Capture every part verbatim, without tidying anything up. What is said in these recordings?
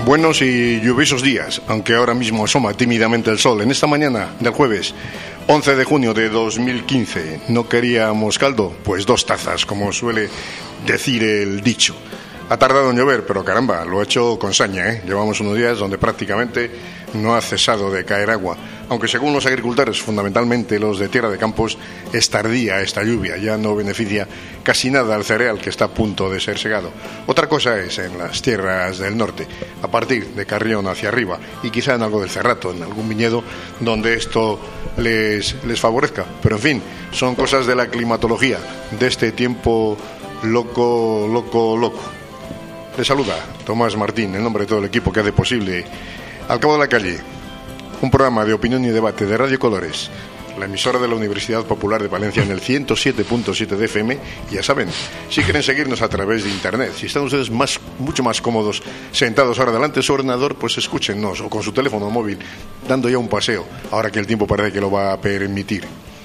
Buenos y lluviosos días, aunque ahora mismo asoma tímidamente el sol. En esta mañana del jueves once de junio de dos mil quince, ¿no queríamos caldo? Pues dos tazas, como suele decir el dicho. Ha tardado en llover, pero caramba, lo ha hecho con saña, ¿eh? Llevamos unos días donde prácticamente no ha cesado de caer agua. Aunque según los agricultores, fundamentalmente los de tierra de campos, es tardía esta lluvia, ya no beneficia casi nada al cereal que está a punto de ser segado. Otra cosa es en las tierras del norte, a partir de Carrión hacia arriba, y quizá en algo del Cerrato, en algún viñedo donde esto les, les favorezca. Pero en fin, son cosas de la climatología, de este tiempo loco, loco, loco. Le saluda Tomás Martín, en nombre de todo el equipo que hace posible Al Cabo de la Calle, un programa de opinión y debate de Radio Colores, la emisora de la Universidad Popular de Valencia en el ciento siete punto siete de F M. Y ya saben, si quieren seguirnos a través de internet, si están ustedes más, mucho más cómodos sentados ahora delante de su ordenador, pues escúchennos, o con su teléfono móvil, dando ya un paseo, ahora que el tiempo parece que lo va a permitir.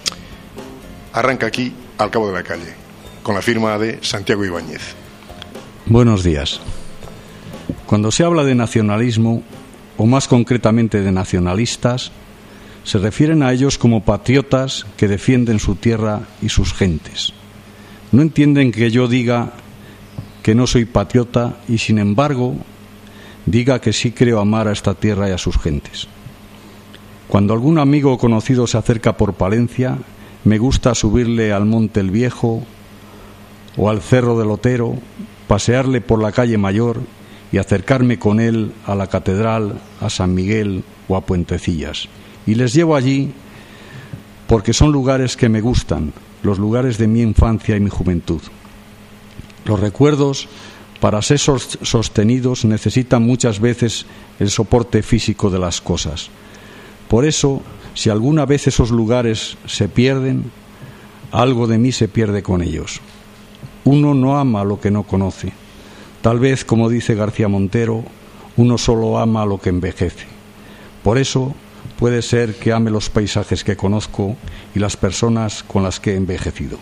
Arranca aquí Al Cabo de la Calle, con la firma de Santiago Ibáñez. Buenos días. Cuando se habla de nacionalismo, o más concretamente de nacionalistas, se refieren a ellos como patriotas que defienden su tierra y sus gentes. No entienden que yo diga que no soy patriota y, sin embargo, diga que sí creo amar a esta tierra y a sus gentes. Cuando algún amigo o conocido se acerca por Palencia, me gusta subirle al Monte el Viejo o al Cerro del Otero, pasearle por la calle Mayor y acercarme con él a la Catedral, a San Miguel o a Puentecillas. Y les llevo allí porque son lugares que me gustan, los lugares de mi infancia y mi juventud. Los recuerdos, para ser sostenidos, necesitan muchas veces el soporte físico de las cosas. Por eso, si alguna vez esos lugares se pierden, algo de mí se pierde con ellos. Uno no ama lo que no conoce. Tal vez, como dice García Montero, uno solo ama lo que envejece. Por eso puede ser que ame los paisajes que conozco y las personas con las que he envejecido.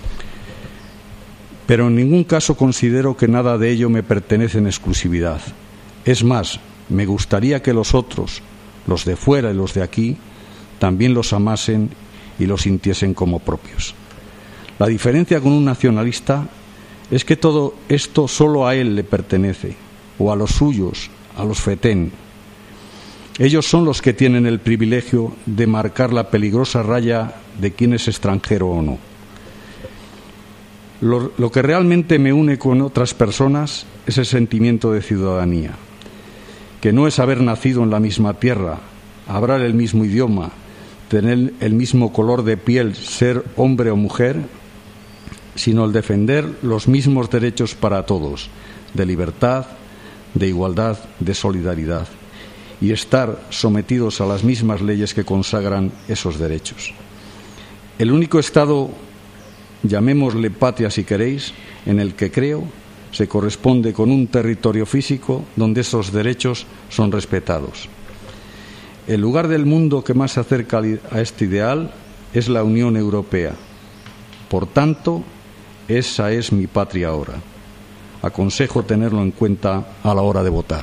Pero en ningún caso considero que nada de ello me pertenece en exclusividad. Es más, me gustaría que los otros, los de fuera y los de aquí, también los amasen y los sintiesen como propios. La diferencia con un nacionalista es que todo esto solo a él le pertenece, o a los suyos, a los fetén. Ellos son los que tienen el privilegio de marcar la peligrosa raya de quién es extranjero o no. Lo, lo que realmente me une con otras personas es el sentimiento de ciudadanía, que no es haber nacido en la misma tierra, hablar el mismo idioma, tener el mismo color de piel, ser hombre o mujer, sino el defender los mismos derechos para todos, de libertad, de igualdad, de solidaridad, y estar sometidos a las mismas leyes que consagran esos derechos. El único Estado, llamémosle patria si queréis, en el que creo, se corresponde con un territorio físico donde esos derechos son respetados. El lugar del mundo que más se acerca a este ideal es la Unión Europea. Por tanto, esa es mi patria ahora. Aconsejo tenerlo en cuenta a la hora de votar.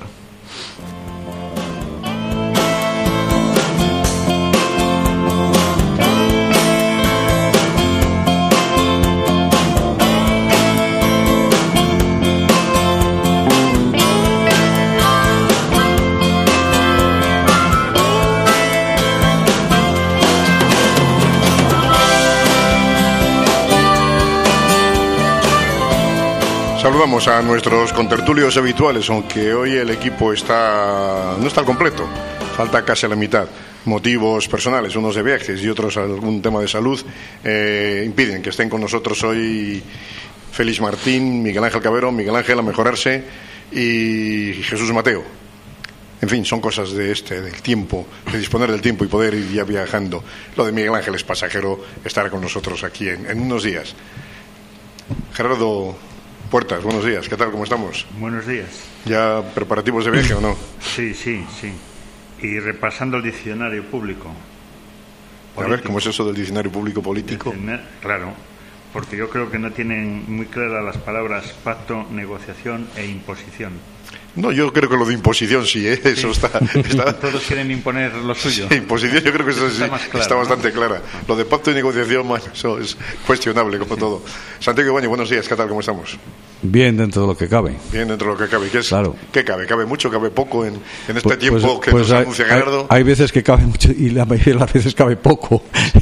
Saludamos a nuestros contertulios habituales, aunque hoy el equipo está no está al completo, falta casi la mitad. Motivos personales, unos de viajes y otros algún tema de salud, eh, impiden que estén con nosotros hoy Félix Martín, Miguel Ángel Cabero, Miguel Ángel a mejorarse y Jesús Mateo. En fin, son cosas de este, del tiempo, de disponer del tiempo y poder ir ya viajando. Lo de Miguel Ángel es pasajero, estará con nosotros aquí en, en unos días. Gerardo Puertas, buenos días, ¿qué tal? ¿Cómo estamos? Buenos días. ¿Ya preparativos de viaje o no? Sí, sí, sí. Y repasando el diccionario público. Político. A ver, ¿cómo es eso del diccionario público político? Claro, porque yo creo que no tienen muy claras las palabras pacto, negociación e imposición. No, yo creo que lo de imposición sí, ¿eh? Eso sí. está, está... Todos quieren imponer lo suyo. Sí, imposición yo creo que eso está, sí, más claro, está bastante ¿no? clara. Lo de pacto y negociación, bueno, eso es cuestionable como todo. Santiago Ibáñez, buenos días, ¿qué tal? ¿Cómo estamos? Bien dentro de lo que cabe. Bien dentro de lo que cabe. ¿Qué, es, claro. ¿qué cabe? ¿Cabe mucho? ¿Cabe poco en, en este pues, tiempo pues, que pues nos hay, anuncia hay, Gerardo? hay veces que cabe mucho y la mayoría de las veces cabe poco.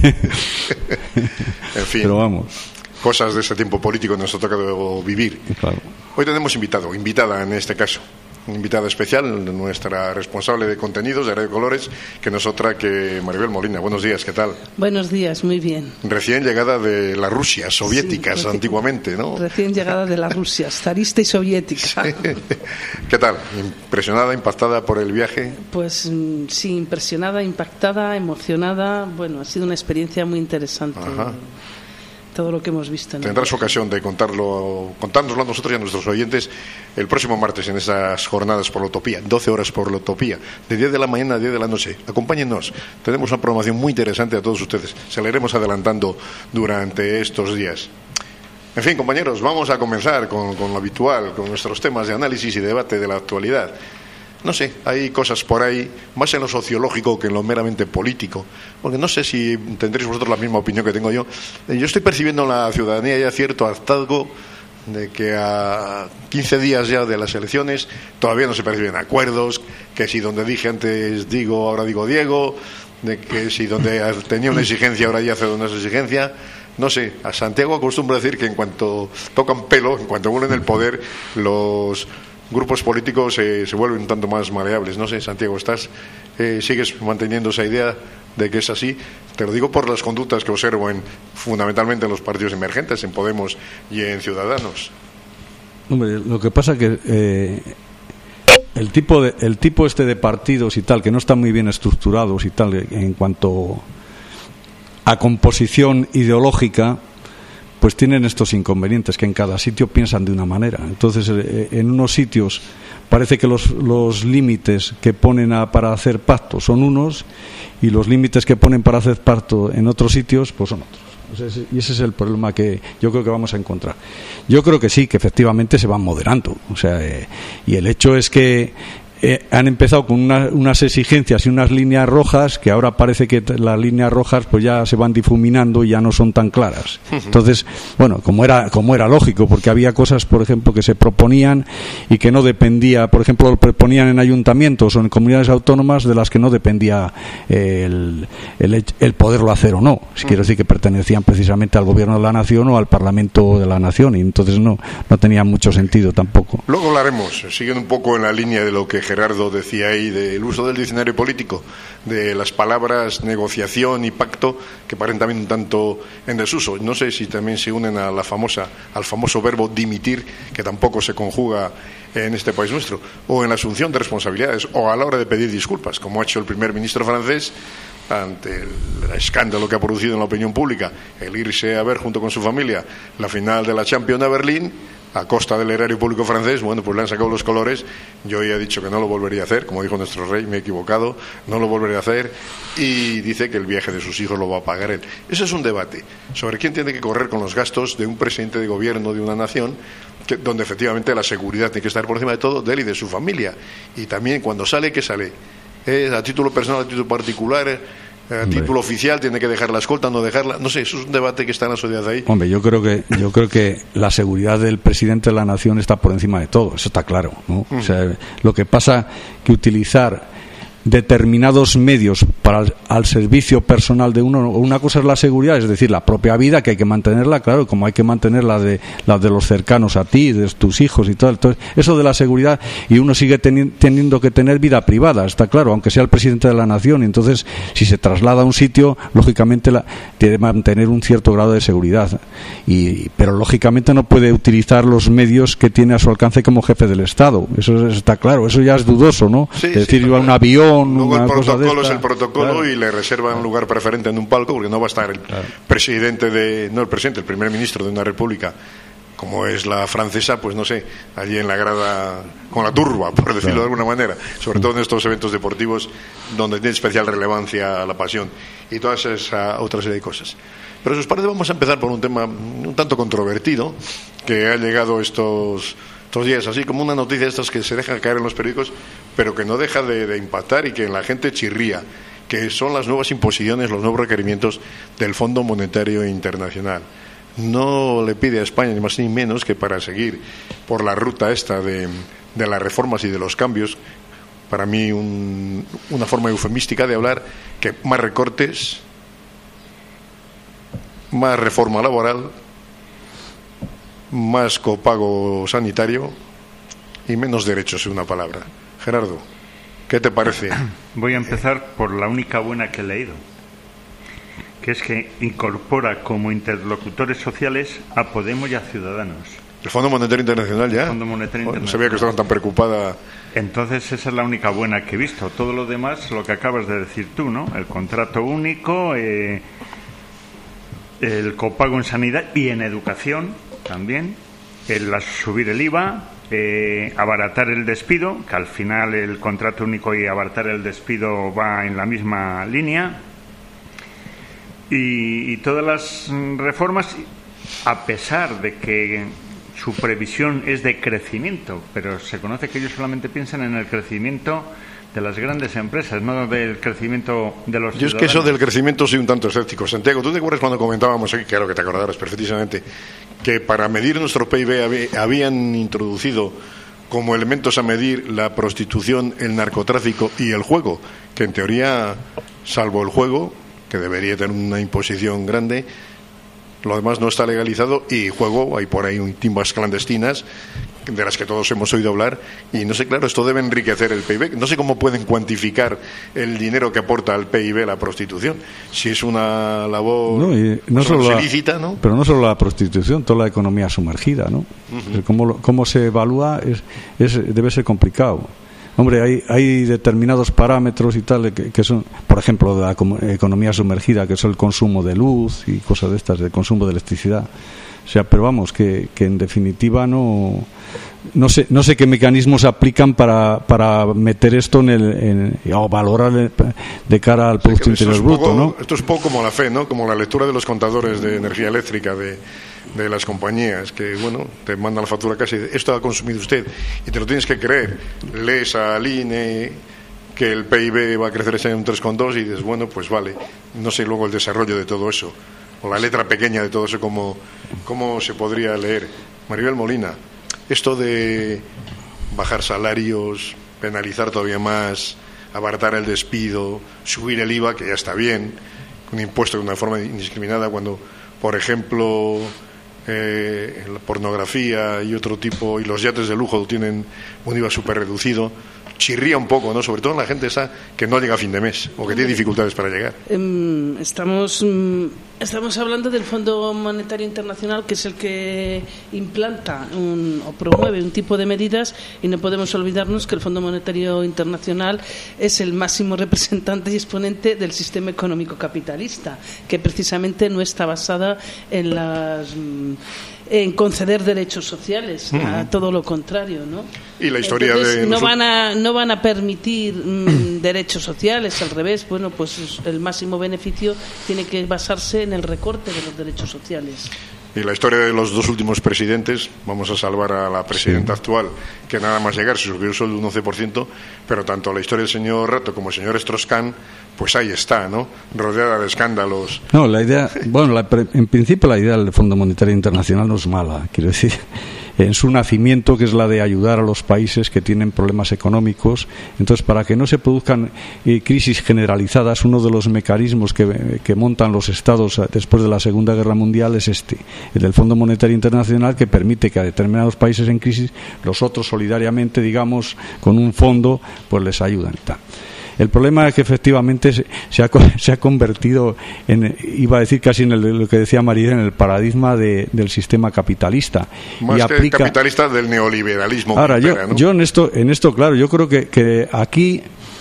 En fin. Pero vamos. Cosas de ese tiempo político nos ha tocado vivir. Claro. Hoy tenemos invitado, invitada en este caso. Invitada especial, nuestra responsable de contenidos de Radio Colores, que no es otra que Maribel Molina. Buenos días, ¿qué tal? Buenos días, muy bien. Recién llegada de la Rusia, soviéticas sí, antiguamente, ¿no? Recién llegada de la Rusia, zarista y soviética. Sí. ¿Qué tal? ¿Impresionada, impactada por el viaje? Pues sí, impresionada, impactada, emocionada. Bueno, ha sido una experiencia muy interesante. Ajá. Todo lo que hemos visto. Tendrás ocasión de contarlo, contárnoslo a nosotros y a nuestros oyentes el próximo martes en esas jornadas por la utopía, doce horas por la utopía, de diez de la mañana a diez de la noche. Acompáñennos, tenemos una programación muy interesante a todos ustedes, se la iremos adelantando durante estos días. En fin, compañeros, vamos a comenzar con, con lo habitual, con nuestros temas de análisis y debate de la actualidad. No sé, hay cosas por ahí, más en lo sociológico que en lo meramente político, porque no sé si tendréis vosotros la misma opinión que tengo yo. Yo estoy percibiendo en la ciudadanía ya cierto hartazgo de que a quince días ya de las elecciones todavía no se perciben acuerdos, que si donde dije antes digo, ahora digo Diego, de que si donde tenía una exigencia ahora ya hace una exigencia. No sé, a Santiago acostumbra decir que en cuanto tocan pelo, en cuanto vuelven el poder, los grupos políticos eh, se vuelven un tanto más maleables. No sé, Santiago, ¿estás eh, sigues manteniendo esa idea de que es así? Te lo digo por las conductas que observo en, fundamentalmente en los partidos emergentes, en Podemos y en Ciudadanos. Hombre, lo que pasa que eh, el tipo de, el tipo este de partidos y tal, que no están muy bien estructurados y tal, en cuanto a composición ideológica, pues tienen estos inconvenientes, que en cada sitio piensan de una manera. Entonces, eh, en unos sitios parece que los, los límites que ponen a, para hacer pacto son unos, y los límites que ponen para hacer pacto en otros sitios pues son otros. O sea, ese, y ese es el problema que yo creo que vamos a encontrar. Yo creo que sí, que efectivamente se van moderando. O sea, eh, y el hecho es que Eh, han empezado con una, unas exigencias y unas líneas rojas que ahora parece que las líneas rojas pues ya se van difuminando y ya no son tan claras. Entonces, bueno, como era como era lógico, porque había cosas, por ejemplo, que se proponían y que no dependía, por ejemplo, lo proponían en ayuntamientos o en comunidades autónomas de las que no dependía el, el, el poderlo hacer o no. Si quiero decir que pertenecían precisamente al gobierno de la nación o al Parlamento de la nación, y entonces no, no tenía mucho sentido tampoco. Luego hablaremos, siguiendo un poco en la línea de lo que Gerardo decía ahí, del uso del diccionario político, de las palabras negociación y pacto, que parecen también un tanto en desuso. No sé si también se unen a la famosa, al famoso verbo dimitir, que tampoco se conjuga en este país nuestro, o en la asunción de responsabilidades, o a la hora de pedir disculpas, como ha hecho el primer ministro francés ante el escándalo que ha producido en la opinión pública, el irse a ver junto con su familia la final de la Champions a Berlín a costa del erario público francés. Bueno, pues le han sacado los colores. Yo ya he dicho que no lo volvería a hacer, como dijo nuestro rey, me he equivocado, no lo volveré a hacer, y dice que el viaje de sus hijos lo va a pagar él. Eso es un debate sobre quién tiene que correr con los gastos de un presidente de gobierno de una nación, que, donde efectivamente la seguridad tiene que estar por encima de todo, de él y de su familia. Y también cuando sale, ¿qué sale? ¿Es a título personal, a título particular? A título oficial, tiene que dejar la escolta, no dejarla, no sé, eso es un debate que está en la sociedad ahí. Hombre, yo creo que yo creo que la seguridad del presidente de la nación está por encima de todo, eso está claro, ¿no? Mm. O sea, lo que pasa que utilizar determinados medios para el, al servicio personal de uno, una cosa es la seguridad, es decir, la propia vida, que hay que mantenerla, claro, como hay que mantener la de la de los cercanos a ti, de tus hijos y todo. Entonces, eso de la seguridad, y uno sigue teni- teniendo que tener vida privada, está claro, aunque sea el presidente de la nación. Entonces, si se traslada a un sitio, lógicamente la, tiene que mantener un cierto grado de seguridad, y pero lógicamente no puede utilizar los medios que tiene a su alcance como jefe del Estado, eso está claro, eso ya es dudoso, ¿no? Sí, es decir, sí, iba a un avión. Luego el protocolo es el protocolo, claro, y le reservan un lugar preferente en un palco, porque no va a estar el claro. presidente de, no el presidente, el primer ministro de una república como es la francesa, pues no sé, allí en la grada con la turba, por decirlo claro. de alguna manera, sobre todo en estos eventos deportivos donde tiene especial relevancia la pasión y todas esa otra serie de cosas. Pero si os parece, vamos a empezar por un tema un tanto controvertido, que ha llegado estos estos días, así como una noticia de estas que se dejan caer en los periódicos, pero que no deja de, de impactar y que la gente chirría, que son las nuevas imposiciones, los nuevos requerimientos del Fondo Monetario Internacional. No le pide a España ni más ni menos que para seguir por la ruta esta de, de las reformas y de los cambios, para mí un, una forma eufemística de hablar, que más recortes, más reforma laboral, más copago sanitario y menos derechos, en una palabra. Gerardo, ¿qué te parece? Voy a empezar por la única buena que he leído, que es que incorpora como interlocutores sociales a Podemos y a Ciudadanos. ¿El Fondo Monetario Internacional ya? El Fondo Monetario Internacional. No sabía que estaban tan preocupada. Entonces esa es la única buena que he visto. Todo lo demás, lo que acabas de decir tú, ¿no? El contrato único, eh, el copago en sanidad y en educación también, el subir el I V A, eh, abaratar el despido, que al final el contrato único y abaratar el despido va en la misma línea, y, y todas las reformas, a pesar de que su previsión es de crecimiento, pero se conoce que ellos solamente piensan en el crecimiento de las grandes empresas, no del crecimiento de los ciudadanos. Yo es que eso del crecimiento soy un tanto escéptico. Santiago, ¿tú te acuerdas cuando comentábamos aquí, claro que te acordarás perfectamente, que para medir nuestro P I B habían introducido como elementos a medir la prostitución, el narcotráfico y el juego, que en teoría, salvo el juego, que debería tener una imposición grande, lo demás no está legalizado, y juego, hay por ahí un timbas clandestinas de las que todos hemos oído hablar, y no sé, claro, esto debe enriquecer el P I B. No sé cómo pueden cuantificar el dinero que aporta al P I B la prostitución, si es una labor no, y no pues, solo ilícita, ¿no? Pero no solo la prostitución, toda la economía sumergida, ¿no? Uh-huh. Cómo, cómo se evalúa es, es, debe ser complicado. Hombre, hay, hay determinados parámetros y tal que, que son, por ejemplo, de la economía sumergida, que es el consumo de luz y cosas de estas, el consumo de electricidad. O sea, pero vamos, que, que en definitiva no no sé no sé qué mecanismos se aplican para, para meter esto en el en, o valorar de cara al Producto Interior Bruto, ¿no? Esto es un poco como la fe, ¿no? Como la lectura de los contadores de energía eléctrica de de las compañías, que bueno, te mandan la factura casi de esto ha consumido usted y te lo tienes que creer. Lees al I N E que el P I B va a crecer ese año un tres coma dos y dices, bueno, pues vale. No sé luego el desarrollo de todo eso, o la letra pequeña de todo eso, cómo, cómo se podría leer. Maribel Molina, esto de bajar salarios, penalizar todavía más, abaratar el despido, subir el I V A, que ya está bien, un impuesto de una forma indiscriminada, cuando, por ejemplo, eh, la pornografía y otro tipo, y los yates de lujo tienen un I V A súper reducido, chirría un poco, ¿no? Sobre todo en la gente esa que no llega a fin de mes o que tiene dificultades para llegar. Estamos estamos hablando del Fondo Monetario Internacional, que es el que implanta un, o promueve un tipo de medidas, y no podemos olvidarnos que el Fondo Monetario Internacional es el máximo representante y exponente del sistema económico capitalista, que precisamente no está basada en las en conceder derechos sociales, uh-huh. a todo lo contrario, ¿no? Y la historia Entonces, de no van a no van a permitir mm, derechos sociales, al revés. Bueno, pues el máximo beneficio tiene que basarse en el recorte de los derechos sociales. Y la historia de los dos últimos presidentes, vamos a salvar a la presidenta sí. actual, que nada más llegar se subió el sueldo un once por ciento, pero tanto la historia del señor Rato como el señor Strauss-Kahn, pues ahí está, ¿no? Rodeada de escándalos. No, la idea, bueno, la, en principio la idea del Fondo Monetario Internacional no es mala, quiero decir, en su nacimiento, que es la de ayudar a los países que tienen problemas económicos. Entonces, para que no se produzcan eh, crisis generalizadas, uno de los mecanismos que, que montan los estados después de la Segunda Guerra Mundial es este, el del Fondo Monetario Internacional, que permite que a determinados países en crisis los otros solidariamente, digamos, con un fondo, pues les ayudan y tal. El problema es que efectivamente se, se, ha, se ha convertido en, iba a decir casi en el, lo que decía María, en el paradigma de, del sistema capitalista. Más y que aplica, capitalista del neoliberalismo. Ahora, yo, opera, ¿no? yo en esto, en esto, claro, yo creo que, que aquí,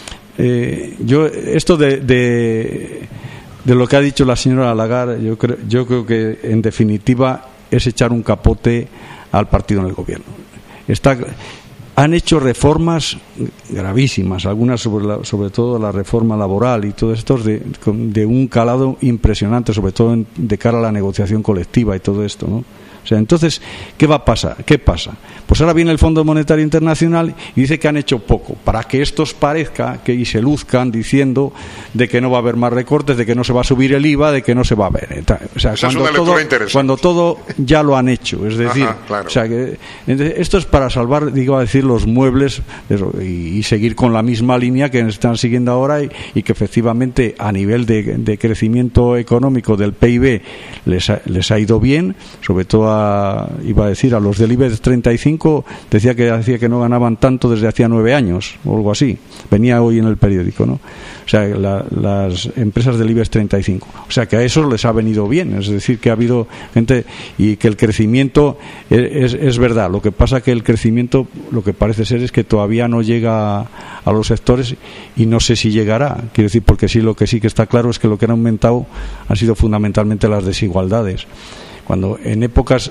eh, yo esto de, de, de lo que ha dicho la señora Lagarde, yo creo, yo creo que en definitiva es echar un capote al partido en el gobierno. Está Han hecho reformas gravísimas, algunas sobre, la, sobre todo la reforma laboral y todo esto de, de un calado impresionante, sobre todo en, de cara a la negociación colectiva y todo esto, ¿no? O O sea, entonces, ¿qué va a pasar? ¿Qué pasa? Pues ahora viene el Fondo Monetario Internacional y dice que han hecho poco, para que estos parezca que y se luzcan diciendo de que no va a haber más recortes, de que no se va a subir el I V A, de que no se va a ver. O sea, cuando todo, cuando todo ya lo han hecho. Es decir, Ajá, claro. o sea, que esto es para salvar, digo, a decir, los muebles eso, y, y seguir con la misma línea que están siguiendo ahora y, y que efectivamente a nivel de, de crecimiento económico del P I B les ha, les ha ido bien, sobre todo a, iba a decir a los del IBEX treinta y cinco, decía que decía que no ganaban tanto desde hacía nueve años o algo así, venía hoy en el periódico, ¿no? O sea, la, las empresas del IBEX treinta y cinco, o sea que a eso les ha venido bien, es decir, que ha habido gente y que el crecimiento es, es, es verdad, lo que pasa que el crecimiento lo que parece ser es que todavía no llega a, a los sectores y no sé si llegará, quiero decir, porque sí, lo que sí que está claro es que lo que han aumentado han sido fundamentalmente las desigualdades. Cuando en épocas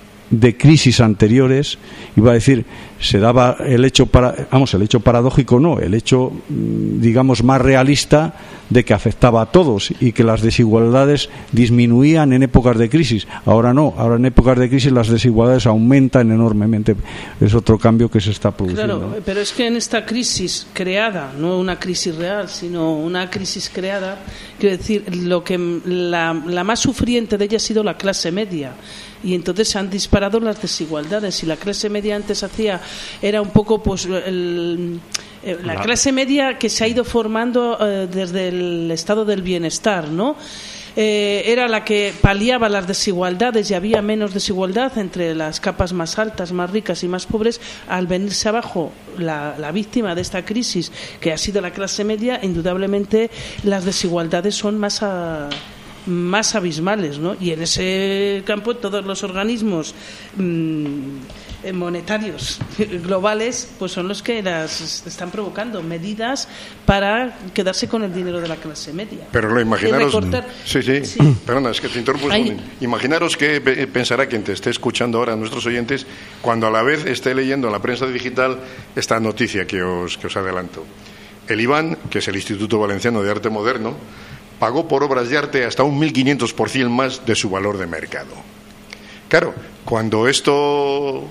de crisis anteriores, iba a decir, se daba el hecho para, vamos, el hecho paradójico no, el hecho, digamos, más realista de que afectaba a todos y que las desigualdades disminuían en épocas de crisis. Ahora no, ahora en épocas de crisis las desigualdades aumentan enormemente. Es otro cambio que se está produciendo. Claro, pero es que en esta crisis creada, no una crisis real, sino una crisis creada, quiero decir, lo que la, la más sufriente de ella ha sido la clase media. Y entonces se han disparado las desigualdades. Si la clase media antes hacía, era un poco pues el, la clase media que se ha ido formando eh, desde el estado del bienestar, ¿no? Eh, era la que paliaba las desigualdades y había menos desigualdad entre las capas más altas, más ricas y más pobres. Al venirse abajo la, la víctima de esta crisis, que ha sido la clase media, indudablemente las desigualdades son más a, más abismales, ¿no? Y en ese campo todos los organismos mmm, monetarios globales pues son los que las están provocando medidas para quedarse con el dinero de la clase media. Pero lo imaginaros, sí, sí, sí, perdona, es que te interrumpo. Imaginaros que pensará quien te esté escuchando ahora, nuestros oyentes, cuando a la vez esté leyendo en la prensa digital esta noticia que os, que os adelanto. El IBAN, que es el Instituto Valenciano de Arte Moderno, pagó por obras de arte hasta un mil quinientos por ciento más de su valor de mercado. Claro, cuando esto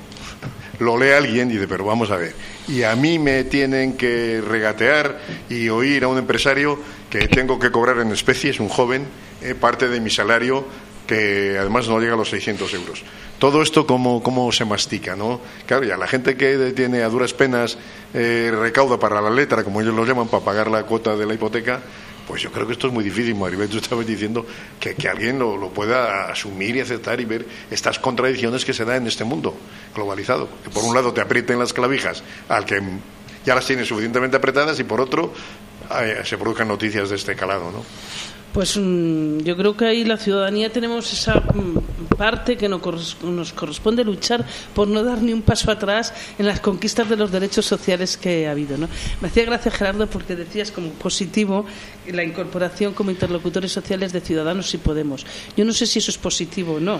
lo lee alguien, dice, pero vamos a ver, y a mí me tienen que regatear y oír a un empresario que tengo que cobrar en especies, un joven, eh, parte de mi salario, que además no llega a los seiscientos euros. Todo esto, ¿cómo, cómo se mastica, ¿no? Claro, y a la gente que tiene a duras penas eh, recauda para la letra, como ellos lo llaman, para pagar la cuota de la hipoteca, pues yo creo que esto es muy difícil. Maribel, tú estabas diciendo que, que alguien lo, lo pueda asumir y aceptar y ver estas contradicciones que se dan en este mundo globalizado. Que por un lado te aprieten las clavijas al que ya las tiene suficientemente apretadas y por otro eh, se produzcan noticias de este calado, ¿no? Pues yo creo que ahí la ciudadanía tenemos esa parte que nos corresponde luchar por no dar ni un paso atrás en las conquistas de los derechos sociales que ha habido, ¿no? Me hacía gracia, Gerardo, porque decías como positivo la incorporación como interlocutores sociales de Ciudadanos y Podemos. Yo no sé si eso es positivo o no.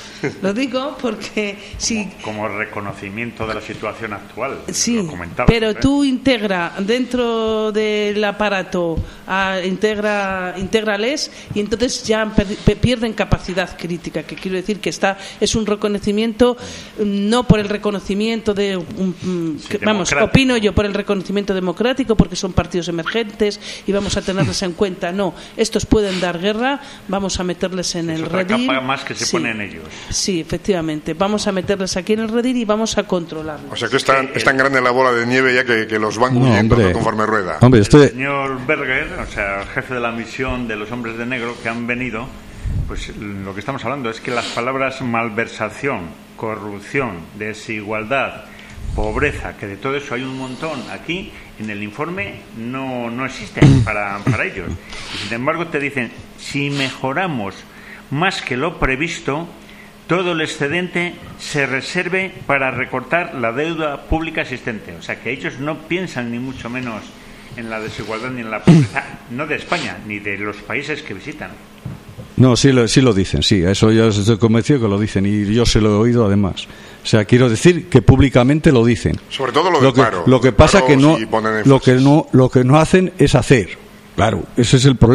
Lo digo porque si como reconocimiento de la situación actual. Sí, lo comentaba, pero ¿eh? Tú integra dentro del aparato, a, integra, integrales y entonces ya pierden capacidad crítica, que quiero decir que está es un reconocimiento no por el reconocimiento de um, sí, que, vamos, opino yo por el reconocimiento democrático porque son partidos emergentes y vamos a tenerles en cuenta. No, estos pueden dar guerra, vamos a meterles en es el otra redil. Capa más que se sí, pone en ellos. Sí, efectivamente, vamos a meterles aquí en el redil y vamos a controlarlos. O sea que es tan, es tan grande la bola de nieve ya que, que los van no, huyendo hombre, conforme rueda. Hombre, estoy... El señor Berger, o sea, el jefe de la misión de los hombres de negro que han venido, pues lo que estamos hablando es que las palabras malversación, corrupción, desigualdad, pobreza, que de todo eso hay un montón aquí, en el informe no, no existen para, para ellos. Y sin embargo te dicen, si mejoramos más que lo previsto, todo el excedente se reserve para recortar la deuda pública existente. O sea que ellos no piensan ni mucho menos en la desigualdad ni en la pobreza, no de España, ni de los países que visitan. No, sí lo, sí lo dicen, sí, eso yo estoy convencido que lo dicen y yo se lo he oído además. O sea, quiero decir que públicamente lo dicen. Sobre todo lo del lo que, paro. Lo que pasa que no, si lo que no, lo que no hacen es hacer. Claro, ese es el problema.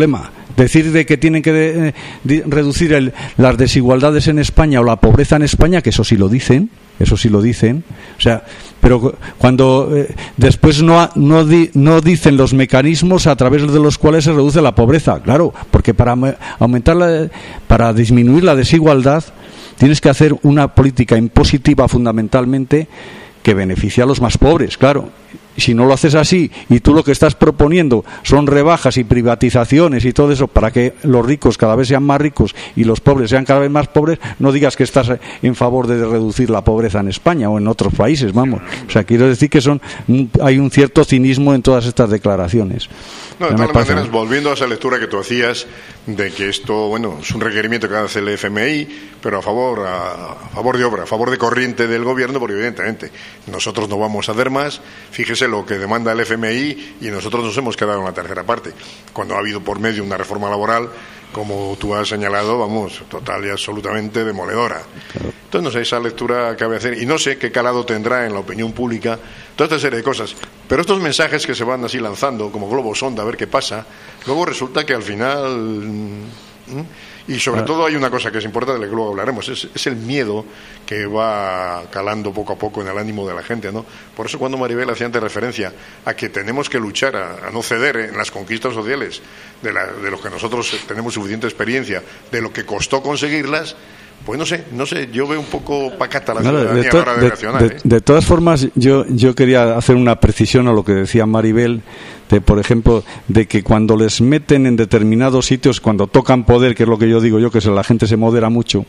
decir de que tienen que de, de, reducir el, las desigualdades en España o la pobreza en España, que eso sí lo dicen, eso sí lo dicen, o sea, pero cuando eh, después no no, di, no dicen los mecanismos a través de los cuales se reduce la pobreza, claro, porque para aumentar la, para disminuir la desigualdad tienes que hacer una política impositiva fundamentalmente que beneficia a los más pobres, claro. Si no lo haces así y tú lo que estás proponiendo son rebajas y privatizaciones y todo eso para que los ricos cada vez sean más ricos y los pobres sean cada vez más pobres, no digas que estás en favor de reducir la pobreza en España o en otros países, vamos. O sea, quiero decir que son hay un cierto cinismo en todas estas declaraciones. No, de todas maneras, volviendo a esa lectura que tú hacías de que esto, bueno, es un requerimiento que hace el F M I, pero a favor a, a favor de obra, a favor de corriente del gobierno, porque evidentemente nosotros no vamos a hacer más. Fíjese lo que demanda el F M I y nosotros nos hemos quedado en la tercera parte, cuando ha habido por medio una reforma laboral, como tú has señalado, vamos, total y absolutamente demoledora. Entonces, no sé, esa lectura cabe hacer y no sé qué calado tendrá en la opinión pública toda esta serie de cosas. Pero estos mensajes que se van así lanzando, como globos sonda, a ver qué pasa, luego resulta que al final... ¿Mm? Y sobre todo hay una cosa que es importante, de la que luego hablaremos, es, es el miedo que va calando poco a poco en el ánimo de la gente, ¿no? Por eso cuando Maribel hacía antes referencia a que tenemos que luchar a, a no ceder en las conquistas sociales de, la, de los que nosotros tenemos suficiente experiencia, de lo que costó conseguirlas, pues no sé, no sé, yo veo un poco pacata la ciudadanía de to- ahora de, de reaccionar. De, ¿eh? de todas formas, yo, yo quería hacer una precisión a lo que decía Maribel, de, por ejemplo, de que cuando les meten en determinados sitios, cuando tocan poder, que es lo que yo digo yo, que la gente se modera mucho,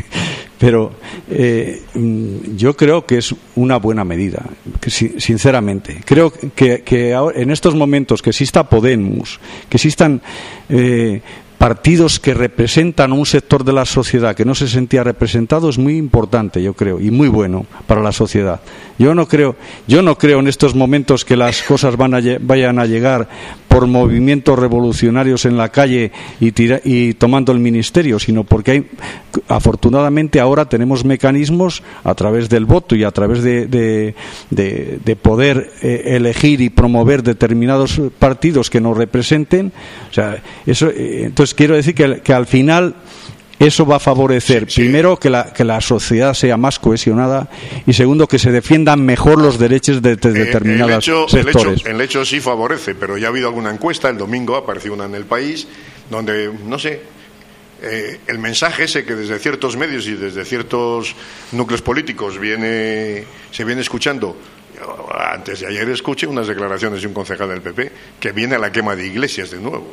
pero eh, yo creo que es una buena medida, que, sinceramente. Creo que, que ahora, en estos momentos que exista Podemos, que existan... Eh, partidos que representan un sector de la sociedad que no se sentía representado es muy importante, yo creo, y muy bueno para la sociedad. Yo no creo, yo no creo en estos momentos que las cosas van a, vayan a llegar por movimientos revolucionarios en la calle y, tira, y tomando el ministerio, sino porque hay, afortunadamente ahora tenemos mecanismos a través del voto y a través de, de, de, de poder eh, elegir y promover determinados partidos que nos representen. O sea, eso, eh, entonces quiero decir que, que al final eso va a favorecer, sí, sí. primero, que la, que la sociedad sea más cohesionada y segundo, que se defiendan mejor los derechos de, de determinados eh, el hecho, sectores. El hecho, el hecho sí favorece, pero ya ha habido alguna encuesta, el domingo apareció una en El País, donde, no sé, eh, el mensaje ese que desde ciertos medios y desde ciertos núcleos políticos viene se viene escuchando. Antes de ayer escuché unas declaraciones de un concejal del P P que viene a la quema de iglesias de nuevo.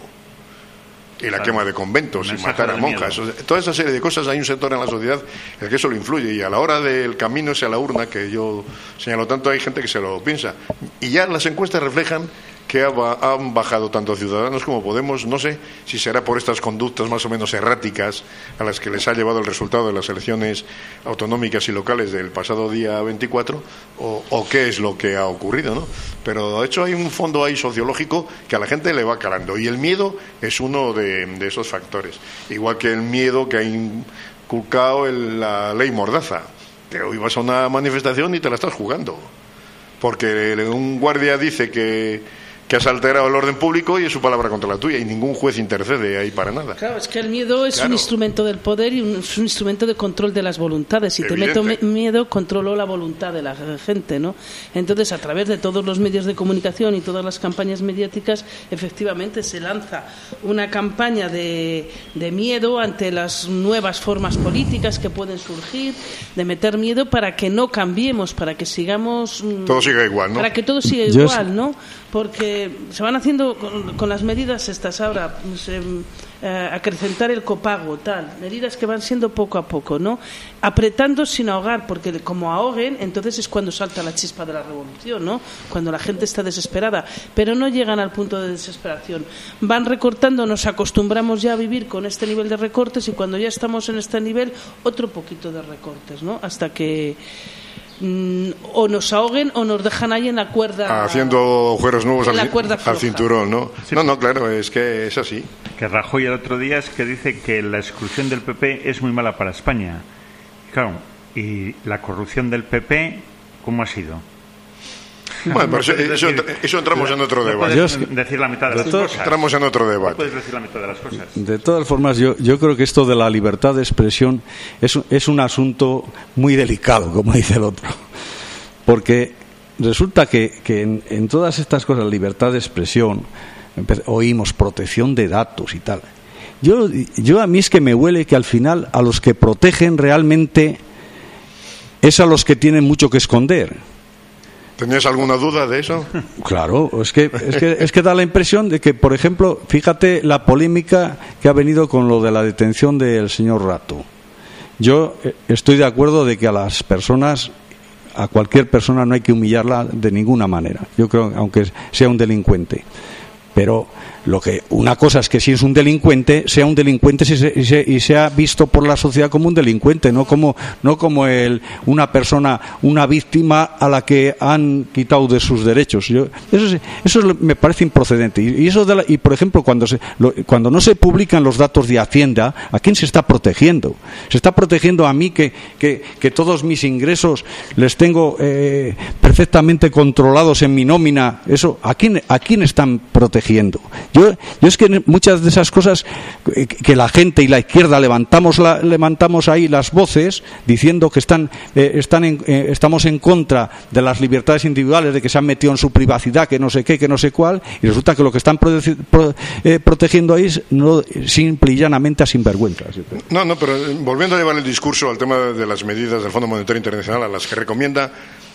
Y la claro. quema de conventos y matar a monjas. O sea, toda esa serie de cosas, hay un sector en la sociedad en el que eso lo influye. Y a la hora del camino hacia la urna, que yo señalo tanto, hay gente que se lo piensa. Y ya las encuestas reflejan que han bajado tanto Ciudadanos como Podemos. No sé si será por estas conductas más o menos erráticas a las que les ha llevado el resultado de las elecciones autonómicas y locales del pasado día veinticuatro o, o qué es lo que ha ocurrido, ¿no? Pero de hecho hay un fondo ahí sociológico que a la gente le va calando y el miedo es uno de, de esos factores. Igual que el miedo que ha inculcado el, la ley Mordaza. Que hoy vas a una manifestación y te la estás jugando. Porque un guardia dice que... que has alterado el orden público y es su palabra contra la tuya y ningún juez intercede ahí para nada. Claro, es que el miedo es claro. un instrumento del poder y un, es un instrumento de control de las voluntades. Si Evidente. te meto miedo, controlo la voluntad de la gente, ¿no? Entonces, a través de todos los medios de comunicación y todas las campañas mediáticas, efectivamente se lanza una campaña de, de miedo ante las nuevas formas políticas que pueden surgir, de meter miedo para que no cambiemos, para que sigamos... Todo siga igual, ¿no? Para que todo siga Yo igual, ¿no? Porque se van haciendo con, con las medidas estas ahora, se, eh, acrecentar el copago, tal, medidas que van siendo poco a poco, ¿no? Apretando sin ahogar, porque como ahoguen, entonces es cuando salta la chispa de la revolución, ¿no? Cuando la gente está desesperada, pero no llegan al punto de desesperación. Van recortando, nos acostumbramos ya a vivir con este nivel de recortes y cuando ya estamos en este nivel, otro poquito de recortes, ¿no? Hasta que o nos ahoguen o nos dejan ahí en la cuerda haciendo agujeros nuevos al, al cinturón, ¿no? Sí, no, no, claro, es que es así. Que Rajoy el otro día es que dice que la exclusión del P P es muy mala para España. Claro, y la corrupción del P P, ¿cómo ha sido? Bueno, pero eso, puedes eso, decir- eso entramos en otro no debate. puedes Yo es que- decir la mitad de las Doctor, cosas. Entramos en otro No debate. puedes decir la mitad de las cosas. De todas formas, yo, yo creo que esto de la libertad de expresión es, es un asunto muy delicado, como dice el otro. Porque resulta que, que en, en todas estas cosas, libertad de expresión, empe- oímos protección de datos y tal. Yo, yo a mí es que me huele que al final a los que protegen realmente es a los que tienen mucho que esconder. ¿Tenías alguna duda de eso? Claro, es que, es que es que da la impresión de que, por ejemplo, fíjate la polémica que ha venido con lo de la detención del señor Rato. Yo eh, estoy de acuerdo de que a las personas, a cualquier persona no hay que humillarla de ninguna manera. Yo creo, aunque sea un delincuente. Pero lo que una cosa es que si es un delincuente sea un delincuente y, se, y, se, y sea visto por la sociedad como un delincuente, no como no como el, una persona, una víctima a la que han quitado de sus derechos. Yo, eso es, eso es, me parece improcedente. Y, y eso de la, y por ejemplo cuando se, lo, cuando no se publican los datos de Hacienda, ¿a quién se está protegiendo? Se está protegiendo a mí que que, que todos mis ingresos les tengo eh, perfectamente controlados en mi nómina. Eso, ¿a quién a quién están protegiendo? Yo, yo es que muchas de esas cosas que, que la gente y la izquierda levantamos la, levantamos ahí las voces diciendo que están, eh, están en, eh, estamos en contra de las libertades individuales, de que se han metido en su privacidad, que no sé qué, que no sé cuál, y resulta que lo que están pro, pro, eh, protegiendo ahí es no, simple y llanamente a sinvergüenzas. No, no, pero eh, volviendo a llevar el discurso al tema de las medidas del Fondo Monetario Internacional, a las que recomienda,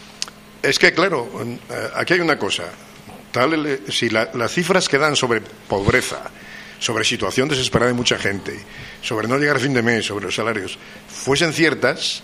es que, claro, eh, aquí hay una cosa. Tal, si la, las cifras que dan sobre pobreza, sobre situación desesperada de mucha gente, sobre no llegar a fin de mes, sobre los salarios, fuesen ciertas,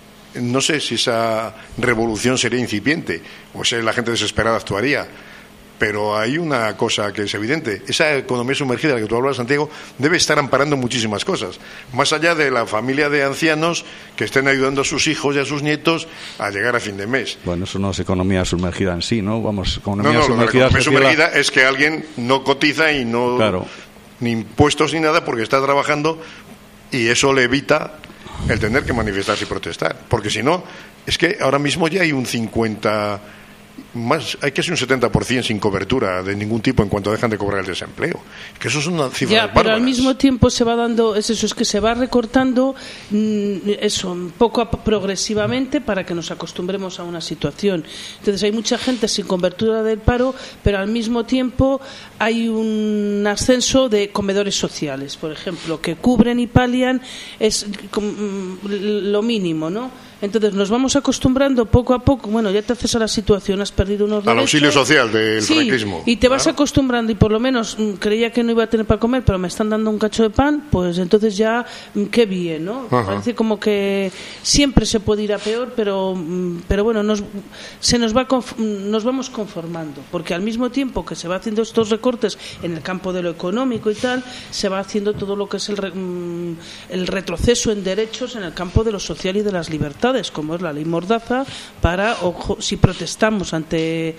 no sé si esa revolución sería incipiente o si la gente desesperada actuaría. Pero hay una cosa que es evidente. Esa economía sumergida de la que tú hablas, Santiago, debe estar amparando muchísimas cosas. Más allá de la familia de ancianos que estén ayudando a sus hijos y a sus nietos a llegar a fin de mes. Bueno, eso no es economía sumergida en sí, ¿no? Vamos, economía no, no, sumergida, la economía sumergida la... es que alguien no cotiza y no... Claro. Ni impuestos ni nada porque está trabajando y eso le evita el tener que manifestarse y protestar. Porque si no, es que ahora mismo ya hay un cincuenta... Más, hay casi un setenta por ciento sin cobertura de ningún tipo en cuanto dejan de cobrar el desempleo. Que eso es una cifra ya, bárbara. pero al mismo tiempo se va dando, es eso, es que se va recortando mmm, eso, poco a, progresivamente para que nos acostumbremos a una situación. Entonces hay mucha gente sin cobertura del paro, pero al mismo tiempo hay un ascenso de comedores sociales, por ejemplo, que cubren y palian es com, lo mínimo, ¿no? Entonces nos vamos acostumbrando poco a poco. Bueno, ya te haces a la situación, has perdido unos derechos. Al auxilio social del sí, franquismo. Y te vas claro. acostumbrando y por lo menos mmm, creía que no iba a tener para comer, pero me están dando un cacho de pan, pues entonces ya mmm, qué bien, ¿no? Ajá. Parece como que siempre se puede ir a peor, pero mmm, pero bueno, nos, se nos va conf, nos vamos conformando, porque al mismo tiempo que se va haciendo estos recortes en el campo de lo económico y tal, se va haciendo todo lo que es el, re, mmm, el retroceso en derechos en el campo de lo social y de las libertades, como es la ley Mordaza, para, ojo, si protestamos ante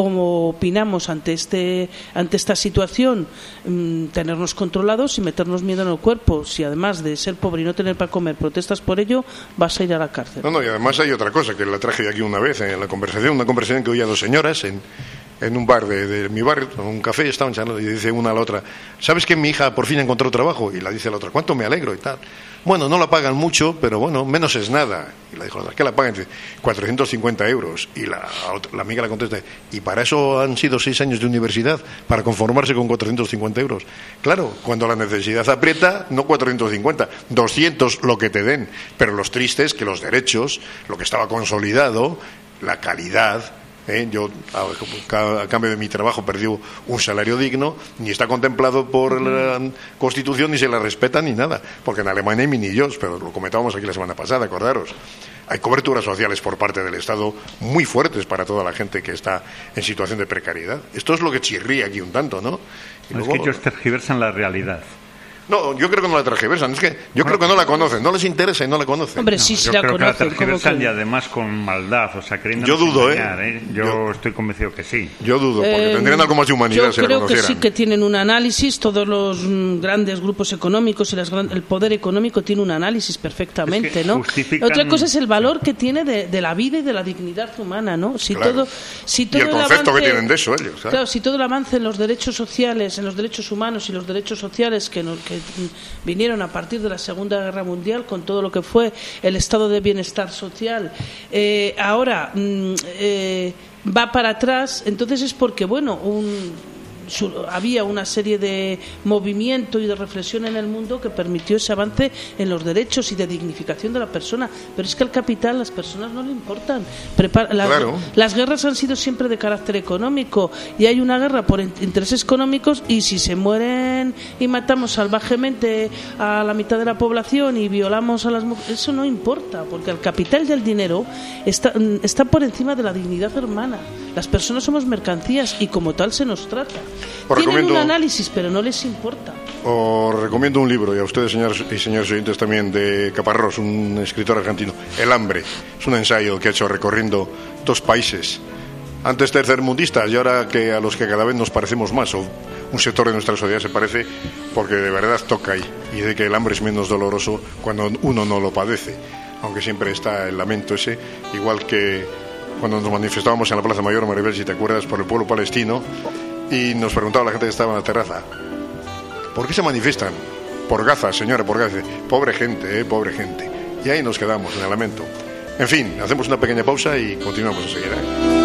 o opinamos ante este ante esta situación, mmm, tenernos controlados y meternos miedo en el cuerpo. Si además de ser pobre y no tener para comer protestas por ello, vas a ir a la cárcel. No, no, y además hay otra cosa que la traje aquí una vez en la conversación, una conversación que oía dos señoras en, en un bar de, de mi barrio, en un café, estaban charlando y dice una a la otra: ¿sabes que mi hija por fin encontró trabajo? Y la dice la otra: ¿cuánto me alegro? Y tal. Bueno, no la pagan mucho, pero bueno, menos es nada. Y la dijo la otra: ¿qué la pagan? Dice: cuatrocientos cincuenta euros. Y la, la amiga la contesta: ¿y para eso han sido seis años de universidad? ¿Para conformarse con cuatrocientos cincuenta euros? Claro, cuando la necesidad aprieta, no cuatrocientos cincuenta, doscientos lo que te den. Pero los tristes que los derechos, lo que estaba consolidado, la calidad... ¿Eh? Yo, a, a cambio de mi trabajo, perdí un salario digno, ni está contemplado por la Constitución, ni se la respeta, ni nada. Porque en Alemania hay minijobs, pero lo comentábamos aquí la semana pasada, acordaros. Hay coberturas sociales por parte del Estado muy fuertes para toda la gente que está en situación de precariedad. Esto es lo que chirría aquí un tanto, ¿no? Y no luego... Es que ellos tergiversan la realidad. No, yo creo que no la tergiversan. Es que yo creo que no la conocen, no les interesa y no la conocen. Hombre, sí, no, sí yo la creo conocen. que la tergiversan que... y además con maldad, o sea, queriendo Yo dudo, engañar, ¿eh? ¿eh? Yo, yo estoy convencido que sí. Yo dudo, porque eh, tendrían algo más de humanidad yo si la creo conocieran. que sí que tienen un análisis, todos los mm, grandes grupos económicos y las gran... el poder económico tiene un análisis perfectamente, Es que ¿no? justifican... Otra cosa es el valor que tiene de, de la vida y de la dignidad humana, ¿no? Si Claro. todo, si todo Y el concepto avance, que tienen de eso ellos, ¿sabes? Claro, si todo el avance en los derechos sociales, en los derechos humanos y los derechos sociales que, nos, que mm, vinieron a partir de la Segunda Guerra Mundial, con todo lo que fue el estado de bienestar social, eh, ahora mm, eh, va para atrás, entonces es porque, bueno, un... Su, había una serie de movimiento y de reflexión en el mundo que permitió ese avance en los derechos y de dignificación de la persona, pero es que al capital las personas no le importan. Prepara, las, Claro. las guerras han sido siempre de carácter económico y hay una guerra por in- intereses económicos, y si se mueren y matamos salvajemente a la mitad de la población y violamos a las mujeres, eso no importa, porque el capital y el dinero está, está por encima de la dignidad humana. Las personas somos mercancías y como tal se nos trata. Os Tienen recomiendo- un análisis, pero no les importa. Os recomiendo un libro, y a ustedes, señores y señores oyentes, también, de Caparrós, un escritor argentino, El hambre. Es un ensayo que ha hecho recorriendo dos países, antes tercermundistas y ahora que a los que cada vez nos parecemos más, o un sector de nuestra sociedad se parece, porque de verdad toca ahí. Y de que el hambre es menos doloroso cuando uno no lo padece, aunque siempre está el lamento ese, igual que cuando nos manifestábamos en la Plaza Mayor, Maribel, si te acuerdas, por el pueblo palestino, y nos preguntaba la gente que estaba en la terraza: ¿por qué se manifiestan? Por Gaza, señora, por Gaza. Pobre gente, eh, pobre gente. Y ahí nos quedamos, en el lamento. En fin, hacemos una pequeña pausa y continuamos enseguida.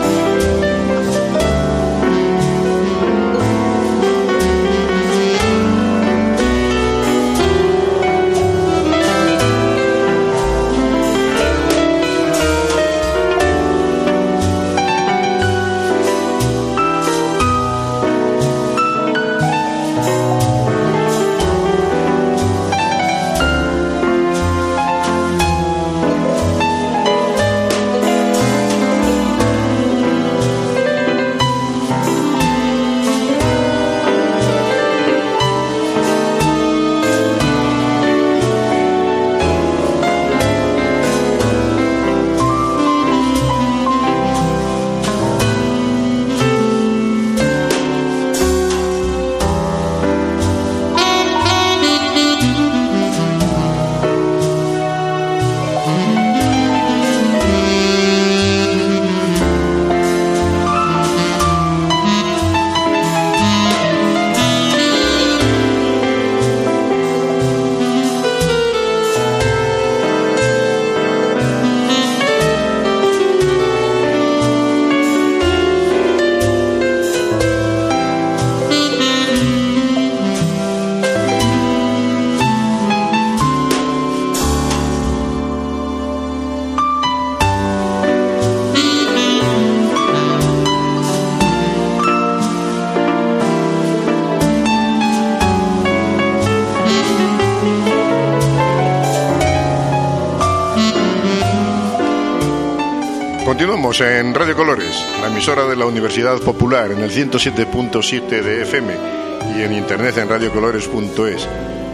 Continuamos en Radio Colores, la emisora de la Universidad Popular, en el ciento siete punto siete de F M y en internet en radiocolores punto es.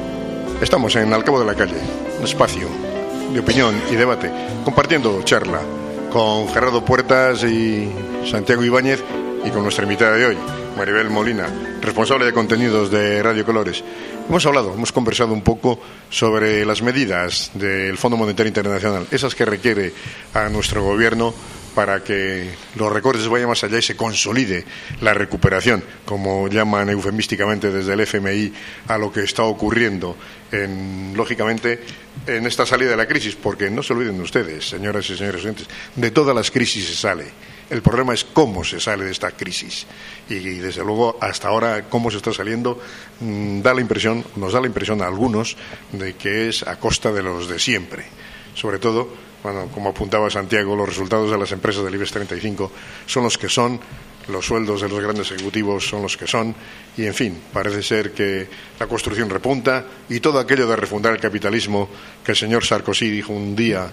Estamos en Al Cabo de la Calle, un espacio de opinión y debate, compartiendo charla con Gerardo Puertas y Santiago Ibáñez, y con nuestra invitada de hoy, Maribel Molina, responsable de contenidos de Radio Colores. Hemos hablado, hemos conversado un poco sobre las medidas del Fondo Monetario Internacional, esas que requiere a nuestro gobierno para que los recortes vayan más allá y se consolide la recuperación, como llaman eufemísticamente desde el F M I a lo que está ocurriendo, en, lógicamente, en esta salida de la crisis, porque no se olviden ustedes, señoras y señores oyentes, de todas las crisis se sale. El problema es cómo se sale de esta crisis. Y, y desde luego, hasta ahora, cómo se está saliendo, mmm, da la impresión, nos da la impresión a algunos, de que es a costa de los de siempre. Sobre todo, bueno, como apuntaba Santiago, los resultados de las empresas del IBEX treinta y cinco son los que son, los sueldos de los grandes ejecutivos son los que son, y en fin, parece ser que la construcción repunta, y todo aquello de refundar el capitalismo que el señor Sarkozy dijo un día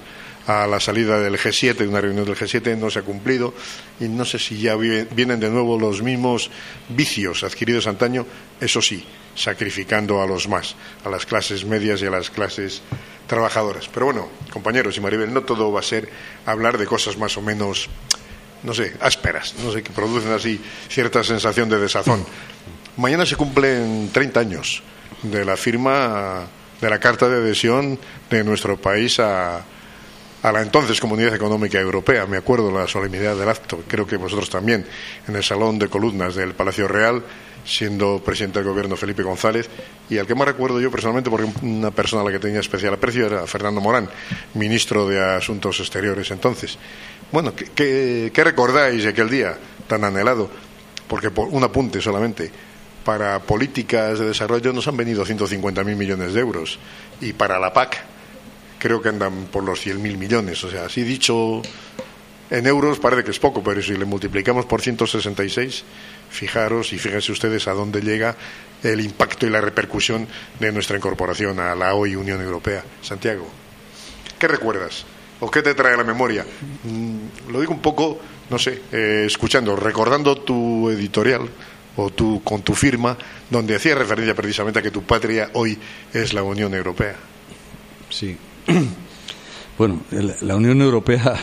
a la salida del G siete, de una reunión del G siete, no se ha cumplido, y no sé si ya vienen de nuevo los mismos vicios adquiridos antaño, eso sí, sacrificando a los más, a las clases medias y a las clases trabajadoras. Pero bueno, compañeros y Maribel, no todo va a ser hablar de cosas más o menos, no sé, ásperas, no sé, que producen así cierta sensación de desazón. Mañana se cumplen treinta años de la firma de la Carta de Adhesión de nuestro país a, a la entonces Comunidad Económica Europea. Me acuerdo la solemnidad del acto, creo que vosotros también, en el Salón de Columnas del Palacio Real, siendo presidente del gobierno Felipe González, y al que más recuerdo yo personalmente, porque una persona a la que tenía especial aprecio era Fernando Morán, ministro de Asuntos Exteriores entonces. Bueno, ¿qué, qué, qué recordáis de aquel día tan anhelado? Porque por un apunte solamente, para políticas de desarrollo nos han venido ciento cincuenta mil millones de euros, y para la P A C creo que andan por los cien mil millones, o sea, así dicho en euros parece que es poco, pero si le multiplicamos por ciento sesenta y seis, fijaros y fíjense ustedes a dónde llega el impacto y la repercusión de nuestra incorporación a la hoy Unión Europea. Santiago, ¿qué recuerdas? ¿O qué te trae a la memoria? Mm, lo digo un poco, no sé, eh, escuchando, recordando tu editorial o tu, con tu firma, donde hacía referencia precisamente a que tu patria hoy es la Unión Europea. Sí. Bueno, la Unión Europea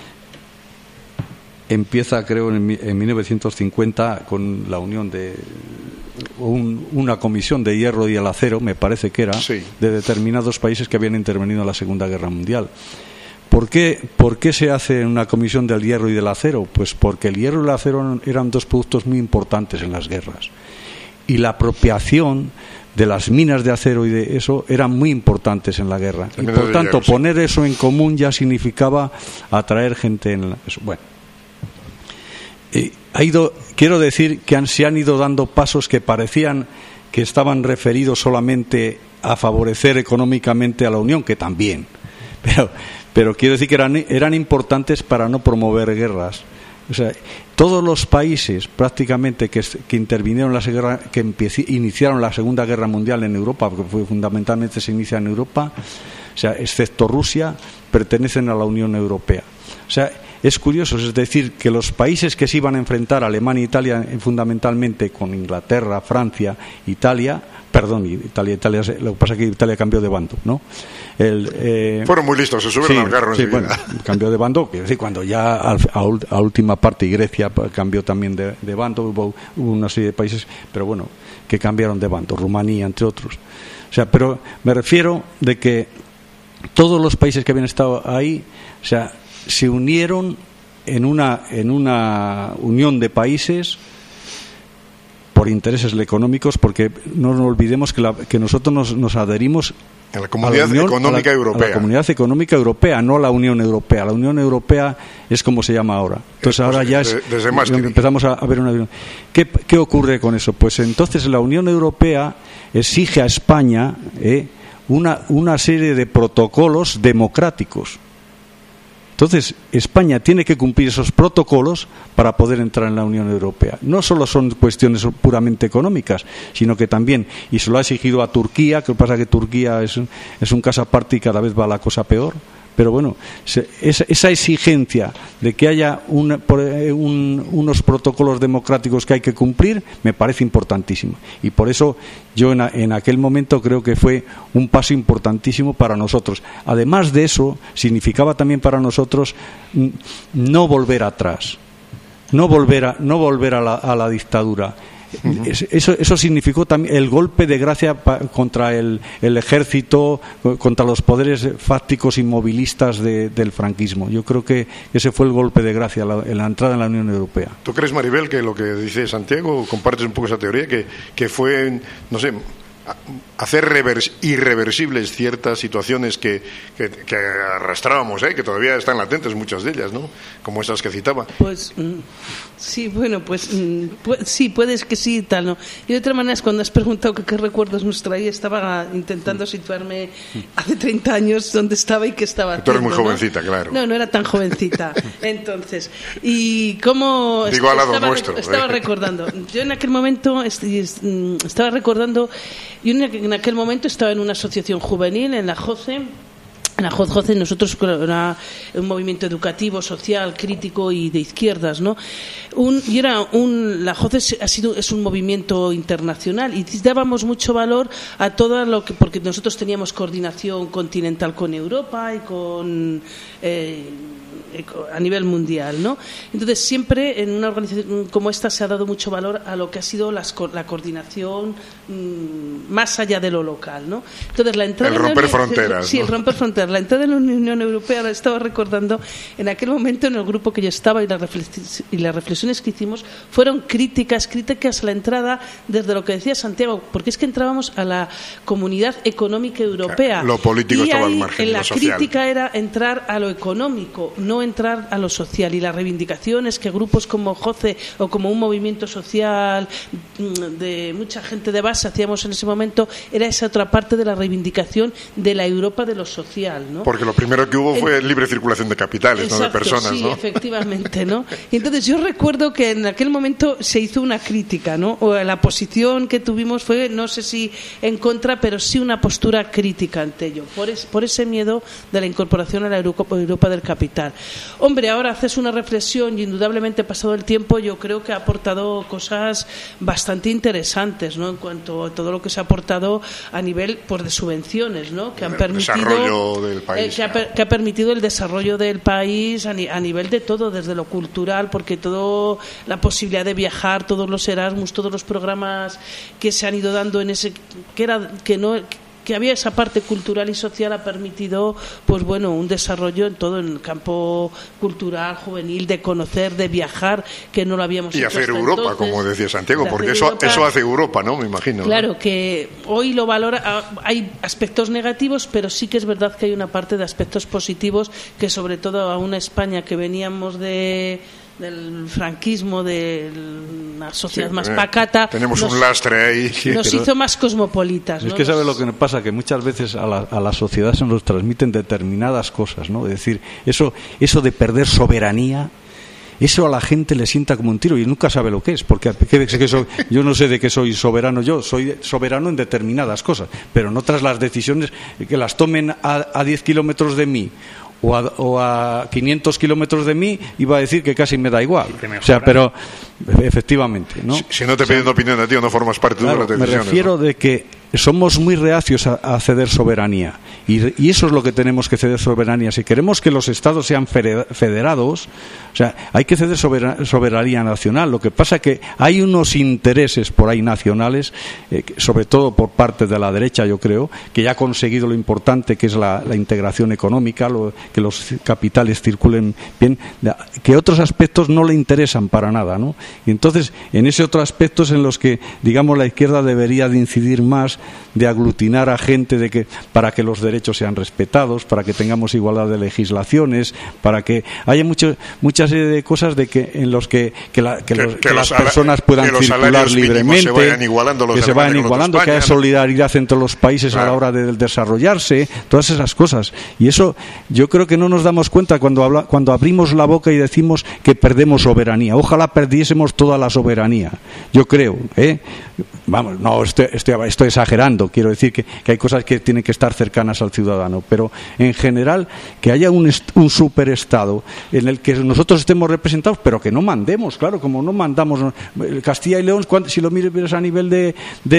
empieza, creo, en mil novecientos cincuenta con la unión de un, una comisión de hierro y el acero, me parece que era, sí, de determinados países que habían intervenido en la Segunda Guerra Mundial. ¿Por qué, ¿Por qué se hace una comisión del hierro y del acero? Pues porque el hierro y el acero eran dos productos muy importantes en las guerras. Y la apropiación de las minas de acero y de eso eran muy importantes en la guerra. Y por tanto, poner eso en común ya significaba atraer gente en la, eso. Bueno. Eh, ha ido, quiero decir que han, se han ido dando pasos que parecían que estaban referidos solamente a favorecer económicamente a la Unión, que también, pero, pero quiero decir que eran, eran importantes para no promover guerras. O sea, todos los países prácticamente que, que intervinieron la guerra, que empieci, iniciaron la Segunda Guerra Mundial en Europa, porque fue, fundamentalmente se inicia en Europa, o sea, excepto Rusia, pertenecen a la Unión Europea. O sea, es curioso, es decir, que los países que se iban a enfrentar, Alemania e Italia fundamentalmente, con Inglaterra, Francia, Italia, perdón, Italia, Italia, lo que pasa es que Italia cambió de bando, ¿no? El, eh, Fueron muy listos, se subieron sí, al carro sí, enseguida. Bueno, cambió de bando, es decir, cuando ya a, a última parte y Grecia cambió también de, de bando, hubo, hubo una serie de países, pero bueno, que cambiaron de bando, Rumanía, entre otros. O sea, pero me refiero de que todos los países que habían estado ahí, o sea, se unieron en una en una unión de países por intereses económicos, porque no nos olvidemos que, la, que nosotros nos, nos adherimos a la Comunidad a la Unión, Económica a la, Europea. A la Comunidad Económica Europea, no a la Unión Europea. La Unión Europea es como se llama ahora. Entonces es ahora ya es desde más empezamos a, a ver una. ¿Qué, ¿Qué ocurre con eso? Pues entonces la Unión Europea exige a España eh, una una serie de protocolos democráticos. Entonces, España tiene que cumplir esos protocolos para poder entrar en la Unión Europea. No solo son cuestiones puramente económicas, sino que también, y se lo ha exigido a Turquía, que pasa que Turquía es, es un caso aparte y cada vez va la cosa peor. Pero bueno, se, esa, esa exigencia de que haya un, un, unos protocolos democráticos que hay que cumplir me parece importantísimo. Y por eso yo en, en aquel momento creo que fue un paso importantísimo para nosotros. Además de eso, significaba también para nosotros no volver atrás, no volver a, no volver a la, a la dictadura. Uh-huh. Eso, eso significó también el golpe de gracia pa, contra el, el ejército, contra los poderes fácticos inmovilistas de, del franquismo. Yo creo que ese fue el golpe de gracia la, en la entrada en la Unión Europea. ¿Tú crees, Maribel, que lo que dice Santiago, compartes un poco esa teoría, que, que fue, no sé, hacer revers, irreversibles ciertas situaciones que, que, que arrastrábamos, ¿eh? Que todavía están latentes muchas de ellas, ¿no? Como esas que citaba. Pues sí, bueno, pues pu- sí, puedes que sí, tal, ¿no? Y de otra manera, es cuando has preguntado que qué recuerdos nos traía, estaba intentando situarme hace treinta años dónde estaba y qué estaba haciendo. Tú eres muy ¿no? jovencita, claro. No, no era tan jovencita. Entonces, y cómo Digo, al lado estaba, nuestro, estaba ¿eh? recordando. Yo en aquel momento est- estaba recordando, yo en aquel momento estaba en una asociación juvenil, en la J O C E, La J O C, nosotros era un movimiento educativo, social, crítico y de izquierdas, ¿no? Un, y era un, la J O C ha sido, es un movimiento internacional y dábamos mucho valor a todo lo que, porque nosotros teníamos coordinación continental con Europa y con eh, a nivel mundial, ¿no? Entonces siempre en una organización como esta se ha dado mucho valor a lo que ha sido las, la coordinación mmm, más allá de lo local, ¿no? Entonces la entrada el romper en, fronteras, sí, ¿no? el romper fronteras. La entrada en la Unión Europea, la estaba recordando, en aquel momento en el grupo que yo estaba y las, reflex y las reflexiones que hicimos fueron críticas, críticas a la entrada desde lo que decía Santiago, porque es que entrábamos a la Comunidad Económica Europea. Lo político y estaba ahí, al margen, en la lo social. crítica era entrar a lo económico, no entrar a lo social, y las reivindicaciones que grupos como J O C o como un movimiento social de mucha gente de base hacíamos en ese momento era esa otra parte de la reivindicación de la Europa de lo social, ¿no? Porque lo primero que hubo fue el, libre circulación de capitales, exacto, no de personas, sí, ¿no? efectivamente, ¿no? Y entonces yo recuerdo que en aquel momento se hizo una crítica, ¿no? O la posición que tuvimos fue, no sé si en contra, pero sí una postura crítica ante ello, por, es, por ese miedo de la incorporación a la Europa, Europa del capital. Hombre, ahora haces una reflexión y indudablemente pasado el tiempo yo creo que ha aportado cosas bastante interesantes, ¿no? En cuanto a todo lo que se ha aportado a nivel pues, de subvenciones, ¿no? Que han permitido desarrollo del país, eh, que, ha, que ha permitido el desarrollo del país a, ni, a nivel de todo, desde lo cultural, porque todo la posibilidad de viajar, todos los Erasmus, todos los programas que se han ido dando en ese que era que no que había esa parte cultural y social ha permitido pues bueno un desarrollo en todo en el campo cultural, juvenil, de conocer, de viajar, que no lo habíamos y hecho hacer hasta Europa, entonces, como decía Santiago, porque eso, Europa, eso hace Europa, ¿no? Me imagino. Claro, ¿no? que hoy lo valora, hay aspectos negativos, pero sí que es verdad que hay una parte de aspectos positivos que sobre todo a una España que veníamos de del franquismo, de una sociedad sí, más pacata. Tenemos nos, un lastre ahí. Nos hizo más cosmopolitas. Es ¿no? que sabe lo que nos pasa, que muchas veces a la, a la sociedad se nos transmiten determinadas cosas, ¿no? Es decir, eso, eso de perder soberanía, eso a la gente le sienta como un tiro y nunca sabe lo que es, porque que, que soy, yo no sé de qué soy soberano yo, soy soberano en determinadas cosas, pero en otras las decisiones que las tomen a, a diez kilómetros de mí o a, o a quinientos kilómetros de mí, iba a decir que casi me da igual. O sea, pero efectivamente, ¿no? Si, si no te piden o sea, opinión a ti, no formas parte claro, de las decisiones. Me refiero, ¿no?, de que somos muy reacios a, a ceder soberanía y, y eso es lo que tenemos que ceder soberanía. Si queremos que los estados sean federados, o sea, hay que ceder soberanía, soberanía nacional. Lo que pasa es que hay unos intereses por ahí nacionales, eh, sobre todo por parte de la derecha, yo creo, que ya ha conseguido lo importante que es la, la integración económica, lo, que los capitales circulen bien, que otros aspectos no le interesan para nada, ¿no? Y entonces, en ese otro aspecto es en los que, digamos, la izquierda debería de incidir más, de aglutinar a gente de que, para que los derechos sean respetados, para que tengamos igualdad de legislaciones, para que haya mucho, mucha serie de cosas de que en los que, que, la, que, que, los, que, que las personas puedan circular libremente, se vayan igualando, los que se vayan igualando, España, que haya solidaridad entre los países claro. a la hora de desarrollarse, todas esas cosas. Y eso yo creo que no nos damos cuenta cuando, habla, cuando abrimos la boca y decimos que perdemos soberanía. Ojalá perdiésemos toda la soberanía. Yo creo, ¿eh? Vamos, no estoy, estoy, estoy exagerando, quiero decir que, que hay cosas que tienen que estar cercanas al ciudadano, pero en general que haya un, un superestado en el que nosotros estemos representados, pero que no mandemos, claro, como no mandamos Castilla y León, si lo miras a nivel de,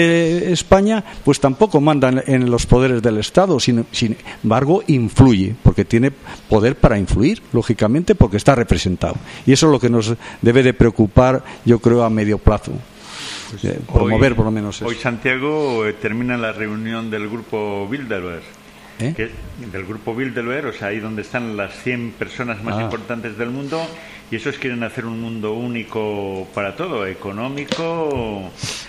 de España, pues tampoco mandan en los poderes del Estado, sin, sin embargo influye, porque tiene poder para influir, lógicamente, porque está representado, y eso es lo que nos debe de preocupar, yo creo, a medio plazo. Pues eh, promover hoy, por lo menos eso. Hoy Santiago eh, termina la reunión del grupo Bilderberg, ¿Eh? que, del grupo Bilderberg, o sea, ahí donde están las cien personas más ah. importantes del mundo, y esos quieren hacer un mundo único para todo, económico,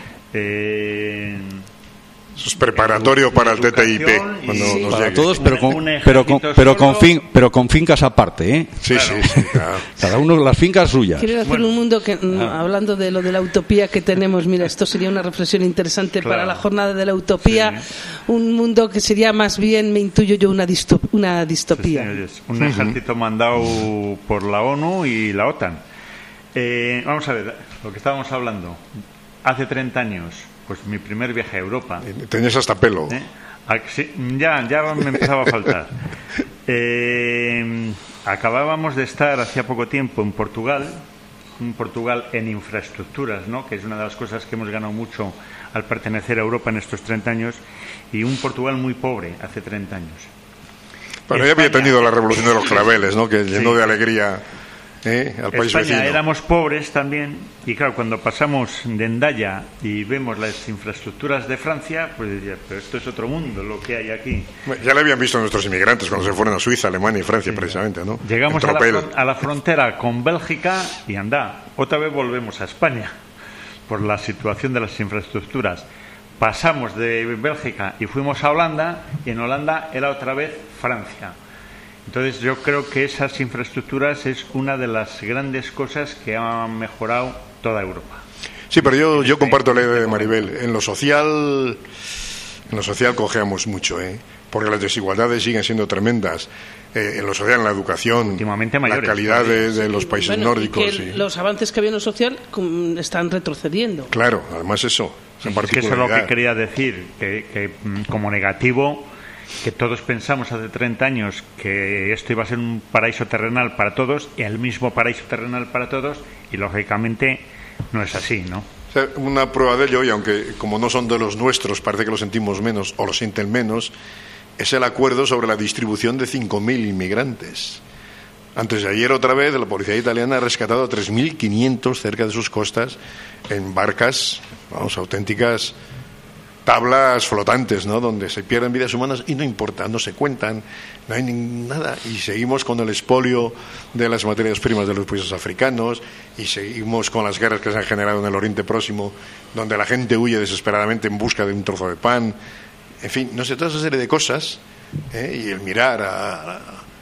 eh, eso es preparatorio para el T T I P cuando sí, nos para llegue. todos, pero con, pero con, pero con fin, pero con fincas aparte, ¿eh? Sí, claro. sí, sí claro. Cada uno las fincas suyas. Quieren hacer bueno. un mundo que, ah. hablando de lo de la utopía que tenemos, mira, esto sería una reflexión interesante claro. para la jornada de la utopía, sí. un mundo que sería más bien, me intuyo yo, una, distop, una distopía. Sí, sí, un ejército uh-huh. mandado por la ONU y la OTAN. Eh, vamos a ver, lo que estábamos hablando, hace treinta años, pues mi primer viaje a Europa. Tenías hasta pelo. ¿Eh? Sí, ya, ya me empezaba a faltar. Eh, acabábamos de estar hacía poco tiempo en Portugal, un Portugal en infraestructuras, ¿no? Que es una de las cosas que hemos ganado mucho al pertenecer a Europa en estos treinta años, y un Portugal muy pobre hace treinta años. Pero ya había tenido la revolución de los claveles, ¿no? Que llenó sí. de alegría ¿eh? al país España, vecino. Éramos pobres también, y claro, cuando pasamos de Hendaya y vemos las infraestructuras de Francia, pues decía, pero esto es otro mundo lo que hay aquí. Bueno, ya lo habían visto nuestros inmigrantes cuando se fueron a Suiza, Alemania y Francia, sí, precisamente, ¿no? Llegamos a la, a la frontera con Bélgica y anda, otra vez volvemos a España por la situación de las infraestructuras. Pasamos de Bélgica y fuimos a Holanda, y en Holanda era otra vez Francia. Entonces yo creo que esas infraestructuras es una de las grandes cosas que han mejorado toda Europa. Sí, pero yo, yo comparto la idea de Maribel. En lo social, en lo social cojeamos mucho, ¿eh? Porque las desigualdades siguen siendo tremendas. Eh, en lo social, en la educación, últimamente mayores, la calidad de, de los países bueno, nórdicos. Y que sí. Los avances que había en lo social están retrocediendo. Claro, además eso. Sí, es que eso es lo que quería decir, que, que como negativo, que todos pensamos hace treinta años que esto iba a ser un paraíso terrenal para todos, y el mismo paraíso terrenal para todos, y lógicamente no es así, ¿no? O sea, una prueba de ello, y aunque como no son de los nuestros, parece que lo sentimos menos o lo sienten menos, es el acuerdo sobre la distribución de cinco mil inmigrantes. Antes de ayer, otra vez, la policía italiana ha rescatado a tres mil quinientos cerca de sus costas en barcas, vamos, auténticas tablas flotantes, ¿no? Donde se pierden vidas humanas y no importa, no se cuentan, no hay ni nada, y seguimos con el expolio de las materias primas de los países africanos, y seguimos con las guerras que se han generado en el Oriente Próximo, donde la gente huye desesperadamente en busca de un trozo de pan. En fin, no sé, toda esa serie de cosas, ¿eh? Y el mirar a, a,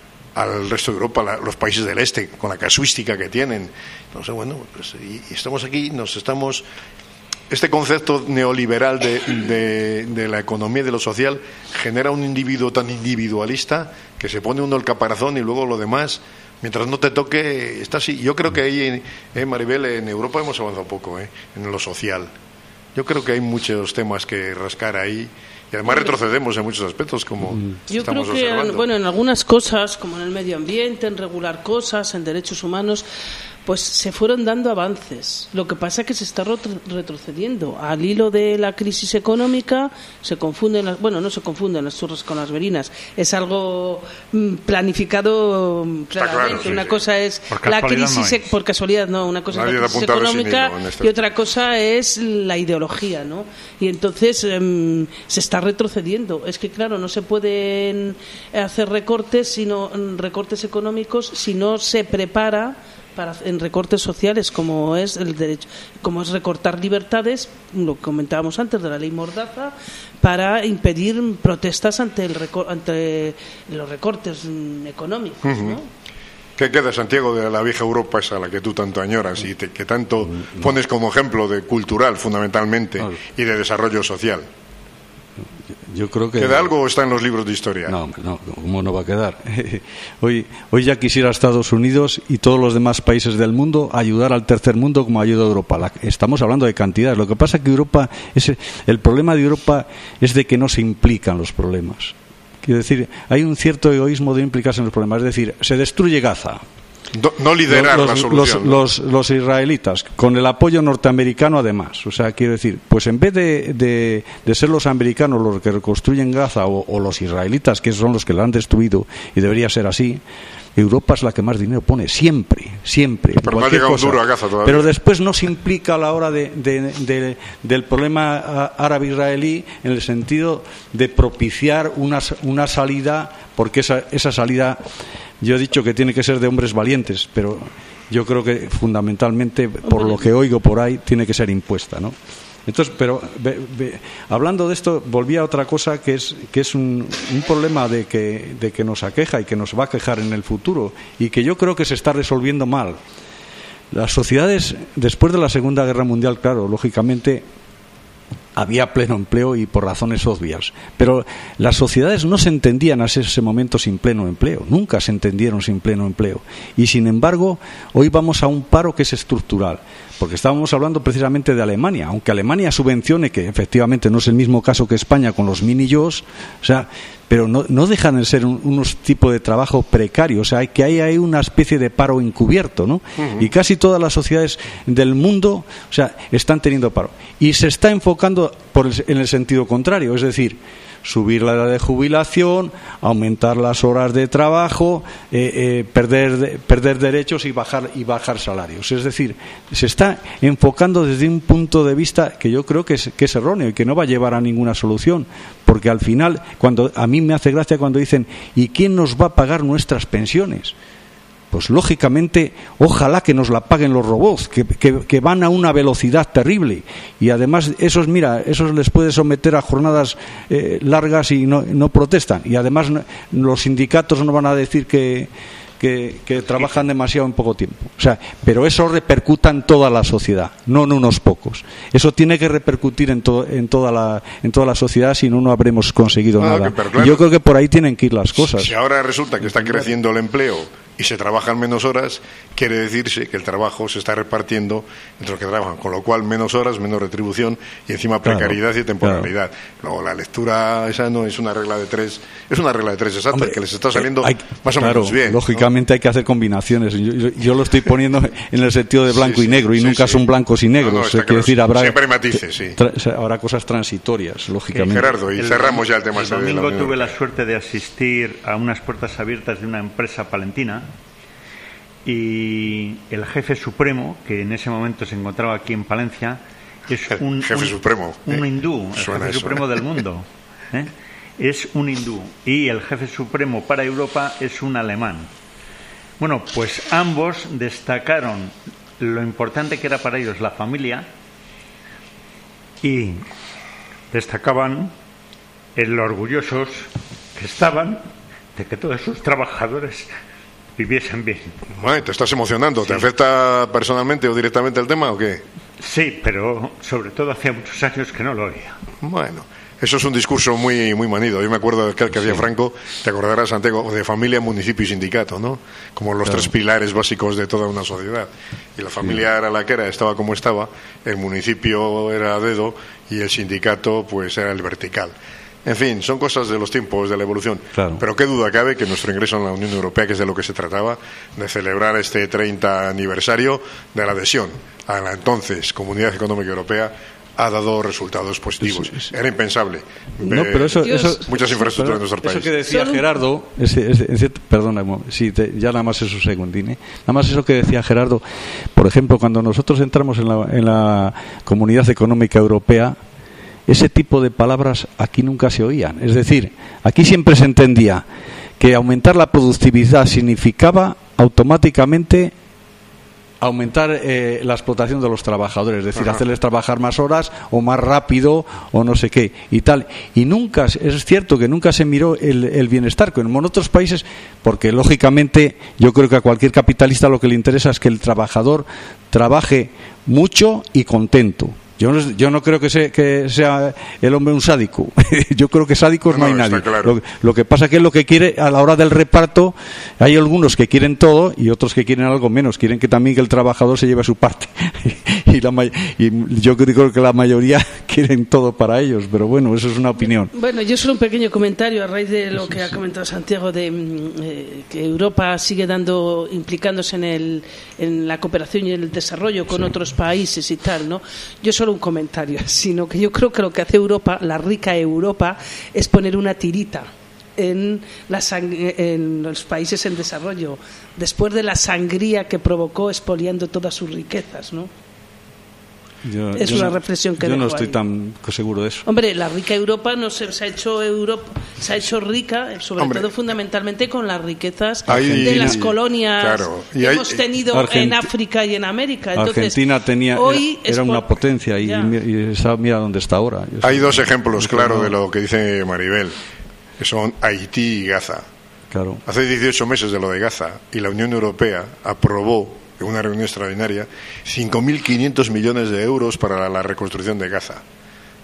al resto de Europa, la, los países del este, con la casuística que tienen. Entonces, bueno, pues, y, y estamos aquí, nos estamos... Este concepto neoliberal de, de, de la economía y de lo social genera un individuo tan individualista que se pone uno el caparazón y luego lo demás, mientras no te toque, está así. Yo creo que ahí, eh, Maribel, en Europa hemos avanzado poco, eh, en lo social. Yo creo que hay muchos temas que rascar ahí. Y además retrocedemos en muchos aspectos, como Yo estamos creo que, observando. bueno, en algunas cosas, como en el medio ambiente, en regular cosas, en derechos humanos, pues se fueron dando avances. Lo que pasa es que se está retrocediendo. Al hilo de la crisis económica se confunden, las, bueno, no se confunden las churras con las verinas. Es algo planificado claramente. Claro, sí, una sí. cosa es la crisis, no es. por casualidad, no. Una cosa Nadie es la crisis económica sí este... y otra cosa es la ideología, ¿no? Y entonces um, se está retrocediendo. Es que, claro, no se pueden hacer recortes, sino recortes económicos, si no se prepara para, en recortes sociales, como es el derecho, como es recortar libertades, lo que comentábamos antes de la ley Mordaza, para impedir protestas ante el ante los recortes económicos, uh-huh. ¿no? ¿Qué queda, Santiago, de la vieja Europa esa a la que tú tanto añoras y te, que tanto no. pones como ejemplo de cultural, fundamentalmente, no. y de desarrollo social? Yo creo que... ¿Queda algo o está en los libros de historia? No, no, ¿cómo no va a quedar? hoy, hoy ya quisiera Estados Unidos y todos los demás países del mundo ayudar al tercer mundo como ayuda a Europa. La, estamos hablando de cantidades. Lo que pasa es que Europa, es, el problema de Europa es de que no se implican los problemas. Quiero decir, hay un cierto egoísmo de implicarse en los problemas. Es decir, se destruye Gaza. No, no liderar los, la solución. Los, ¿no? los, los israelitas, con el apoyo norteamericano además. O sea, quiero decir, pues en vez de, de, de ser los americanos los que reconstruyen Gaza o, o los israelitas, que son los que la han destruido, y debería ser así, Europa es la que más dinero pone, siempre, siempre. Pero no ha llegado un duro a Gaza todavía. Pero después no se implica a la hora de, de, de, del problema árabe-israelí en el sentido de propiciar una, una salida, porque esa, esa salida... Yo he dicho que tiene que ser de hombres valientes, pero yo creo que fundamentalmente, por lo que oigo por ahí, tiene que ser impuesta, ¿no? Entonces, pero ve, ve, hablando de esto, volví a otra cosa que es que es un, un problema de que, de que nos aqueja y que nos va a quejar en el futuro y que yo creo que se está resolviendo mal. Las sociedades, después de la Segunda Guerra Mundial, claro, lógicamente había pleno empleo y por razones obvias. Pero las sociedades no se entendían hasta ese momento sin pleno empleo, nunca se entendieron sin pleno empleo. Y sin embargo, hoy vamos a un paro que es estructural, porque estábamos hablando precisamente de Alemania, aunque Alemania subvencione, que efectivamente no es el mismo caso que España con los mini-jobs, o sea, pero no, no dejan de ser un, unos tipos de trabajo precarios, o sea, que hay, hay una especie de paro encubierto, ¿no? Uh-huh. Y casi todas las sociedades del mundo, o sea, están teniendo paro. Y se está enfocando por el, en el sentido contrario, es decir, subir la edad de jubilación, aumentar las horas de trabajo, eh, eh, perder, perder derechos y bajar, y bajar salarios. Es decir, se está enfocando desde un punto de vista que yo creo que es, que es erróneo y que no va a llevar a ninguna solución, porque al final, cuando a mí me hace gracia cuando dicen ¿y quién nos va a pagar nuestras pensiones? Pues lógicamente, ojalá que nos la paguen los robots, que, que, que van a una velocidad terrible. Y además, esos, mira, esos les puede someter a jornadas eh, largas y no, no protestan. Y además, no, los sindicatos no van a decir que, que, que trabajan demasiado en poco tiempo. O sea, pero eso repercuta en toda la sociedad, no en unos pocos. Eso tiene que repercutir en, to, en, toda, la, en toda la sociedad, si no, no habremos conseguido ah, nada. Claro, y yo creo que por ahí tienen que ir las cosas. Si ahora resulta que está creciendo el empleo y se trabajan menos horas, quiere decirse que el trabajo se está repartiendo entre los que trabajan, con lo cual menos horas, menos retribución y encima precariedad claro, y temporalidad. Claro. Luego la lectura esa no es una regla de tres, es una regla de tres exacta. Hombre, que les está saliendo hay, más o claro, menos bien. Lógicamente, ¿no? Hay que hacer combinaciones. Yo, yo, yo lo estoy poniendo en el sentido de blanco sí, y negro, sí, y sí, nunca sí. son blancos y negros. No, no, claro, decir, habrá, siempre hay matices, sí. Tra- habrá cosas transitorias, lógicamente. Eh, Gerardo, y el, cerramos ya el tema. El domingo tuve la suerte de asistir a unas puertas abiertas de una empresa palentina. Y el jefe supremo, que en ese momento se encontraba aquí en Palencia, es un jefe un, supremo, un ¿eh? hindú, el Suena jefe eso, supremo ¿eh? del mundo, ¿eh? Es un hindú, y el jefe supremo para Europa es un alemán. Bueno, pues ambos destacaron lo importante que era para ellos la familia y destacaban en lo orgullosos que estaban de que todos sus trabajadores viviesen bien. Bueno, te estás emocionando. Sí. ¿Te afecta personalmente o directamente el tema o qué? Sí, pero sobre todo hacía muchos años que no lo oía. Bueno, eso es un discurso muy muy manido. Yo me acuerdo de aquel que hacía sí. Franco, te acordarás, Santiago, de familia, municipio y sindicato, ¿no? Como los claro. tres pilares básicos de toda una sociedad. Y la familia sí. era la que era, estaba como estaba, el municipio era a dedo y el sindicato pues era el vertical. En fin, son cosas de los tiempos, de la evolución. Claro. Pero qué duda cabe que nuestro ingreso en la Unión Europea, que es de lo que se trataba, de celebrar este treinta aniversario de la adhesión a la entonces Comunidad Económica Europea, ha dado resultados positivos. Sí, sí. Era impensable. No, pero eso, eso, muchas infraestructuras en nuestro país. Eso que decía Gerardo, ese, ese, ese, perdona, sí, te, ya nada más es un segundín, ¿eh? Nada más eso que decía Gerardo, por ejemplo, cuando nosotros entramos en la, en la Comunidad Económica Europea, ese tipo de palabras aquí nunca se oían. Es decir, aquí siempre se entendía que aumentar la productividad significaba automáticamente aumentar eh, la explotación de los trabajadores, es decir, Ajá. hacerles trabajar más horas o más rápido o no sé qué y tal. Y nunca, es cierto que nunca se miró el, el bienestar, como en otros países, porque lógicamente yo creo que a cualquier capitalista lo que le interesa es que el trabajador trabaje mucho y contento. Yo no, yo no creo que sea, que sea el hombre un sádico. Yo creo que sádicos no, no hay nadie. Claro. Lo, lo que pasa es que es lo que quiere a la hora del reparto. Hay algunos que quieren todo y otros que quieren algo menos. Quieren que también que el trabajador se lleve su parte. y, la, y yo creo que la mayoría quieren todo para ellos. Pero bueno, eso es una opinión. Bueno, yo solo un pequeño comentario a raíz de lo que ha comentado Santiago de eh, que Europa sigue dando, implicándose en, el, en la cooperación y el desarrollo con sí. otros países y tal, ¿no? Yo solo un comentario, sino que yo creo que lo que hace Europa, la rica Europa, es poner una tirita en, la sang- en los países en desarrollo, después de la sangría que provocó expoliando todas sus riquezas, ¿no? Yo, es yo una no, reflexión que yo no dejo estoy ahí. tan seguro de eso. Hombre, la rica Europa no se, se ha hecho Europa, se ha hecho rica, sobre Hombre. todo fundamentalmente con las riquezas hay, de las colonias claro, que hay, hemos tenido Argent- en África y en América. Entonces, Argentina tenía hoy era, era una potencia y, y está, mira dónde está ahora. Yo hay sé, dos ejemplos claros no. de lo que dice Maribel, que son Haití y Gaza. Claro. Hace dieciocho meses de lo de Gaza y la Unión Europea aprobó en una reunión extraordinaria cinco mil quinientos millones de euros para la, la reconstrucción de Gaza.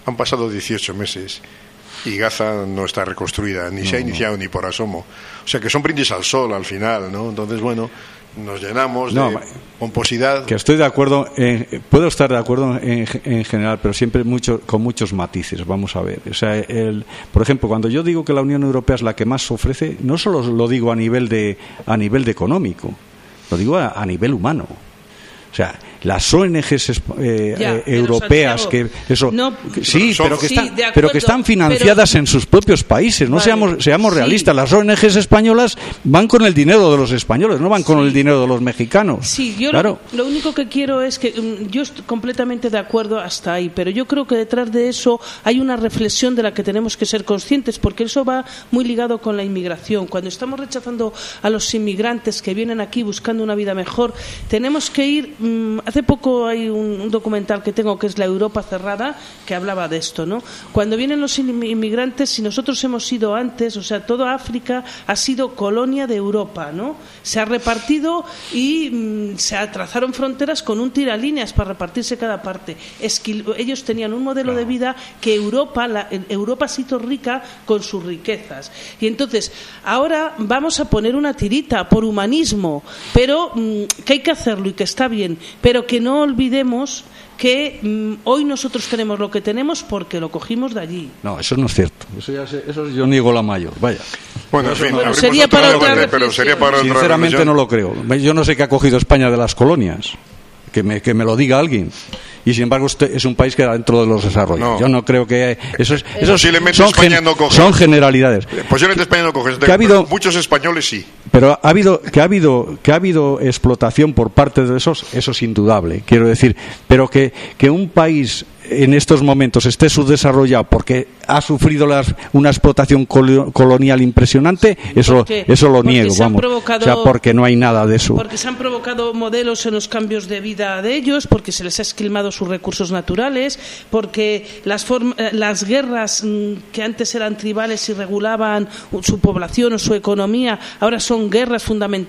Han pasado dieciocho meses y Gaza no está reconstruida, ni no, se ha iniciado no. ni por asomo. O sea que son brindis al sol al final, ¿no? Entonces, bueno, nos llenamos no, de pomposidad. Que estoy de acuerdo, en, puedo estar de acuerdo en, en general, pero siempre mucho, con muchos matices, vamos a ver. O sea, el, por ejemplo, cuando yo digo que la Unión Europea es la que más ofrece, no solo lo digo a nivel de, a nivel de económico, lo digo a, a nivel humano. O sea, las O N Gs eh, ya, eh, europeas Santiago, que eso no, sí, pero que, sí, están, acuerdo, pero que están financiadas pero, en sus propios países. No vale, seamos seamos sí. realistas. Las O N Gs españolas van con el dinero de los españoles, no van con sí. el dinero de los mexicanos. Sí, yo claro. lo, lo único que quiero es que yo estoy completamente de acuerdo hasta ahí, pero yo creo que detrás de eso hay una reflexión de la que tenemos que ser conscientes, porque eso va muy ligado con la inmigración. Cuando estamos rechazando a los inmigrantes que vienen aquí buscando una vida mejor, tenemos que ir. Mmm, hace poco hay un, un documental que tengo que es La Europa Cerrada, que hablaba de esto, ¿no? Cuando vienen los inmigrantes, si nosotros hemos ido antes, o sea, toda África ha sido colonia de Europa, ¿no? Se ha repartido y mmm, se trazaron fronteras con un tiralíneas para repartirse cada parte. Es que ellos tenían un modelo claro. de vida que Europa, la, Europa ha sido rica con sus riquezas. Y entonces, ahora vamos a poner una tirita por humanismo, pero mmm, que hay que hacerlo y que está bien, pero que no olvidemos que mmm, hoy nosotros tenemos lo que tenemos porque lo cogimos de allí. No, eso no es cierto. Eso, ya sé, eso yo niego la mayor. Vaya. Bueno, en fin, bueno, sería para otra debate, pero sería para otra Sinceramente reflexión. No lo creo. Yo no sé qué ha cogido España de las colonias. Que me, que me lo diga alguien. Y sin embargo usted es un país que era dentro de los desarrollos. No. Yo no creo que eso es eso posiblemente son, España gen, no coge. son generalidades. Posiblemente España no coge. Que ha habido, muchos españoles sí. Pero ha habido que ha habido que ha habido explotación por parte de esos, eso es indudable. Quiero decir, pero que que un país en estos momentos esté subdesarrollado porque ha sufrido las, una explotación col, colonial impresionante, eso eso lo niego, vamos. O sea, porque no hay nada de eso. Porque se han provocado modelos en los cambios de vida de ellos, porque se les ha esquilmado sus recursos naturales, porque las, form, las guerras que antes eran tribales y regulaban su población o su economía, ahora son guerras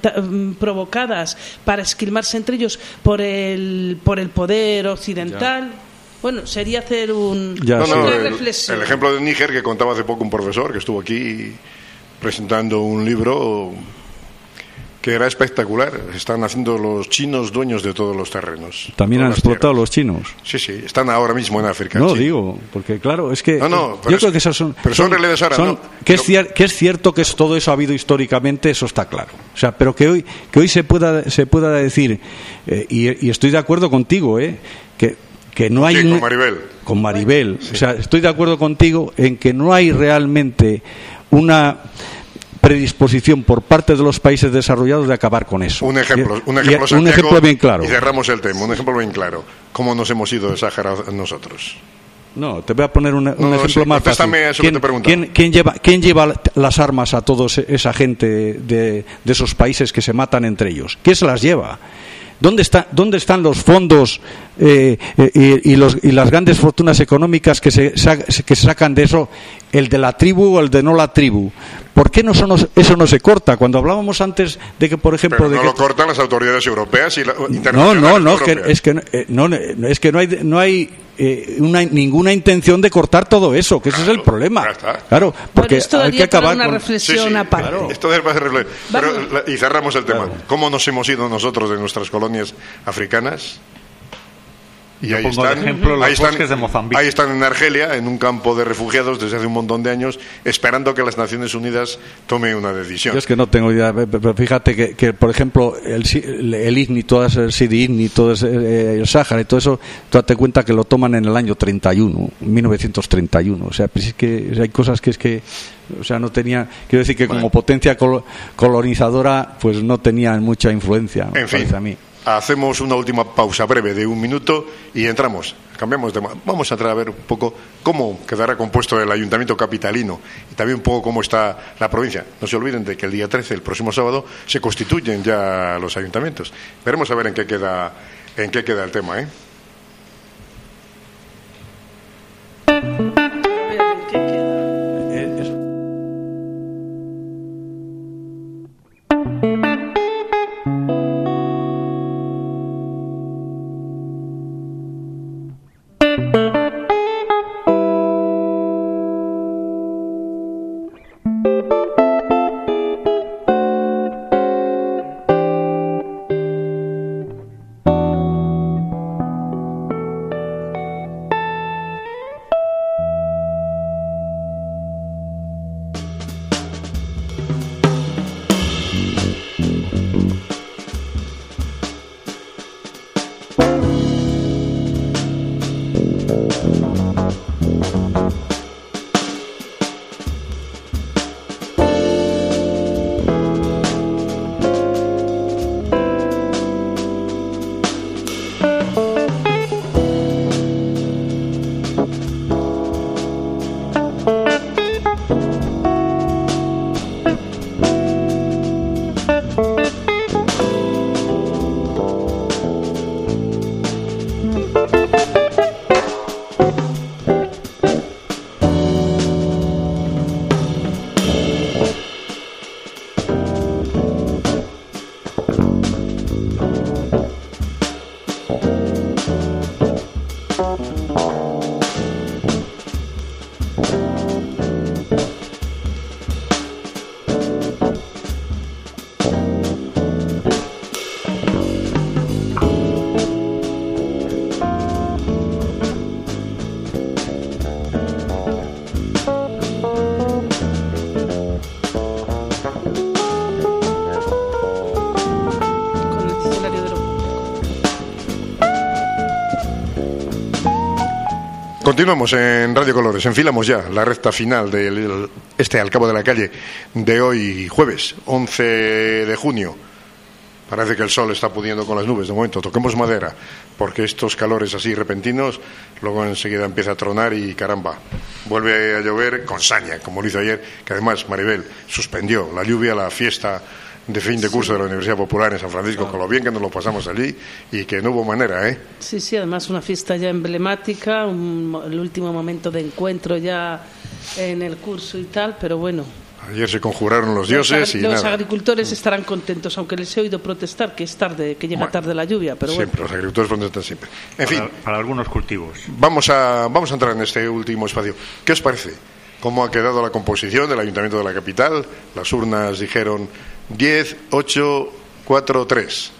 provocadas para esquilmarse entre ellos por el, por el poder occidental. Ya. Bueno, sería hacer un, ya, una no, no, reflexión. El, el ejemplo de Níger que contaba hace poco un profesor que estuvo aquí presentando un libro que era espectacular. Están haciendo los chinos dueños de todos los terrenos. También han explotado los chinos. Sí, sí, están ahora mismo en África. No, China. digo, porque claro, es que no, no, yo es, creo que esas son... Pero son, son realidades ahora, son, ¿no? Que es, cier, que es cierto que es, todo eso ha habido históricamente, eso está claro. O sea, pero que hoy que hoy se pueda se pueda decir, eh, y, y estoy de acuerdo contigo, eh, que que no hay sí, con Maribel, con Maribel. Sí. O sea, estoy de acuerdo contigo en que no hay realmente una predisposición por parte de los países desarrollados de acabar con eso. Un ejemplo, un ejemplo, y, un ejemplo bien claro. Y cerramos el tema. Un ejemplo bien claro. ¿Cómo nos hemos ido del Sáhara nosotros? No, te voy a poner un, un no, ejemplo sí, más fácil. Eso ¿Quién, que te pregunto. ¿quién, quién, lleva, ¿Quién lleva las armas a toda esa gente de, de esos países que se matan entre ellos? ¿Quién se las lleva? ¿Dónde, está, ¿Dónde están los fondos eh, eh, y, y, los, y las grandes fortunas económicas que se, que se sacan de eso? ¿El de la tribu o el de no la tribu? ¿Por qué no son, eso no se corta? Cuando hablábamos antes de que, por ejemplo... Pero no de que, lo cortan las autoridades europeas y la, No, no, no, que, es que, eh, no, es que no hay... No hay Eh, una, ninguna intención de cortar todo eso, que claro, ese es el problema. Claro, porque bueno, esto hay que acabar una con reflexión sí, sí, aparte. Claro. Esto es para reflexión. Pero, y cerramos el tema. Claro. ¿Cómo nos hemos ido nosotros de nuestras colonias africanas? Y ahí están, ejemplo, los ahí, están, bosques de Mozambique. ahí están en Argelia, en un campo de refugiados desde hace un montón de años, esperando que las Naciones Unidas tomen una decisión. Yo es que no tengo idea, pero fíjate que, que por ejemplo, el, el I G N I, todo el S I D I N I, todo el Sáhara y todo eso, tú date cuenta que lo toman en el año treinta y uno, mil novecientos treinta y uno. O sea, pues es que hay cosas que es que, o sea, no tenía, quiero decir que bueno, como potencia col colonizadora, pues no tenían mucha influencia, me en fin. parece a mí. Hacemos una última pausa breve de un minuto y entramos, cambiamos de tema. Vamos a entrar a ver un poco cómo quedará compuesto el Ayuntamiento capitalino y también un poco cómo está la provincia. No se olviden de que el día trece, el próximo sábado, se constituyen ya los ayuntamientos. Veremos a ver en qué queda, en qué queda el tema, ¿eh? Continuamos en Radio Colores, enfilamos ya la recta final de este Al Cabo de la Calle de hoy jueves, once de junio. Parece que el sol está pudiendo con las nubes de momento, toquemos madera, porque estos calores así repentinos, luego enseguida empieza a tronar y caramba, vuelve a llover con saña, como lo hizo ayer, que además Maribel suspendió la lluvia, la fiesta de fin de curso de la Universidad Popular en San Francisco, ah. con lo bien que nos lo pasamos allí y que no hubo manera, ¿eh? Sí, sí, además una fiesta ya emblemática, un, el último momento de encuentro ya en el curso y tal, pero bueno. Ayer se conjuraron los dioses los, y los nada. agricultores estarán contentos, aunque les he oído protestar que es tarde, que llega bueno, tarde la lluvia, pero siempre, bueno. Los agricultores protestan siempre. En para, fin. Para algunos cultivos. Vamos a, vamos a entrar en este último espacio. ¿Qué os parece? ¿Cómo ha quedado la composición del Ayuntamiento de la capital? Las urnas dijeron diez, ocho, cuatro, tres.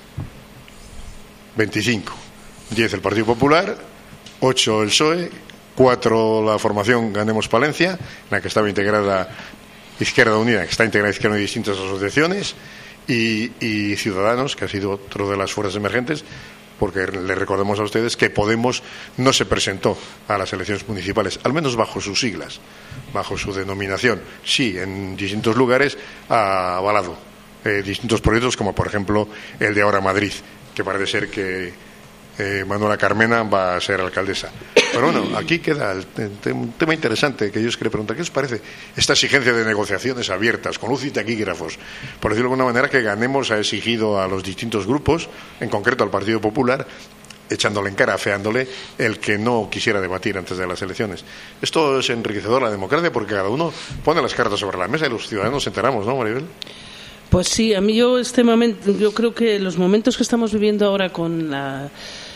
veinticinco. diez el Partido Popular, ocho el P S O E, cuatro la formación Ganemos Palencia, en la que estaba integrada Izquierda Unida, que está integrada Izquierda Unida y distintas asociaciones, y, y Ciudadanos, que ha sido otro de las fuerzas emergentes, porque les recordemos a ustedes que Podemos no se presentó a las elecciones municipales, al menos bajo sus siglas, bajo su denominación. Sí, en distintos lugares ha avalado eh, distintos proyectos, como por ejemplo el de Ahora Madrid, que parece ser que eh, Manuela Carmena va a ser alcaldesa. Pero bueno, aquí queda el, el, un tema interesante que yo os quería preguntar. ¿Qué os parece esta exigencia de negociaciones abiertas, con luz y taquígrafos? Por decirlo de alguna manera, que Ganemos ha exigido a los distintos grupos, en concreto al Partido Popular, echándole en cara, afeándole el que no quisiera debatir antes de las elecciones. Esto es enriquecedor a la democracia porque cada uno pone las cartas sobre la mesa y los ciudadanos nos enteramos, ¿no, Maribel? Pues sí, a mí yo este momento, yo creo que los momentos que estamos viviendo ahora con la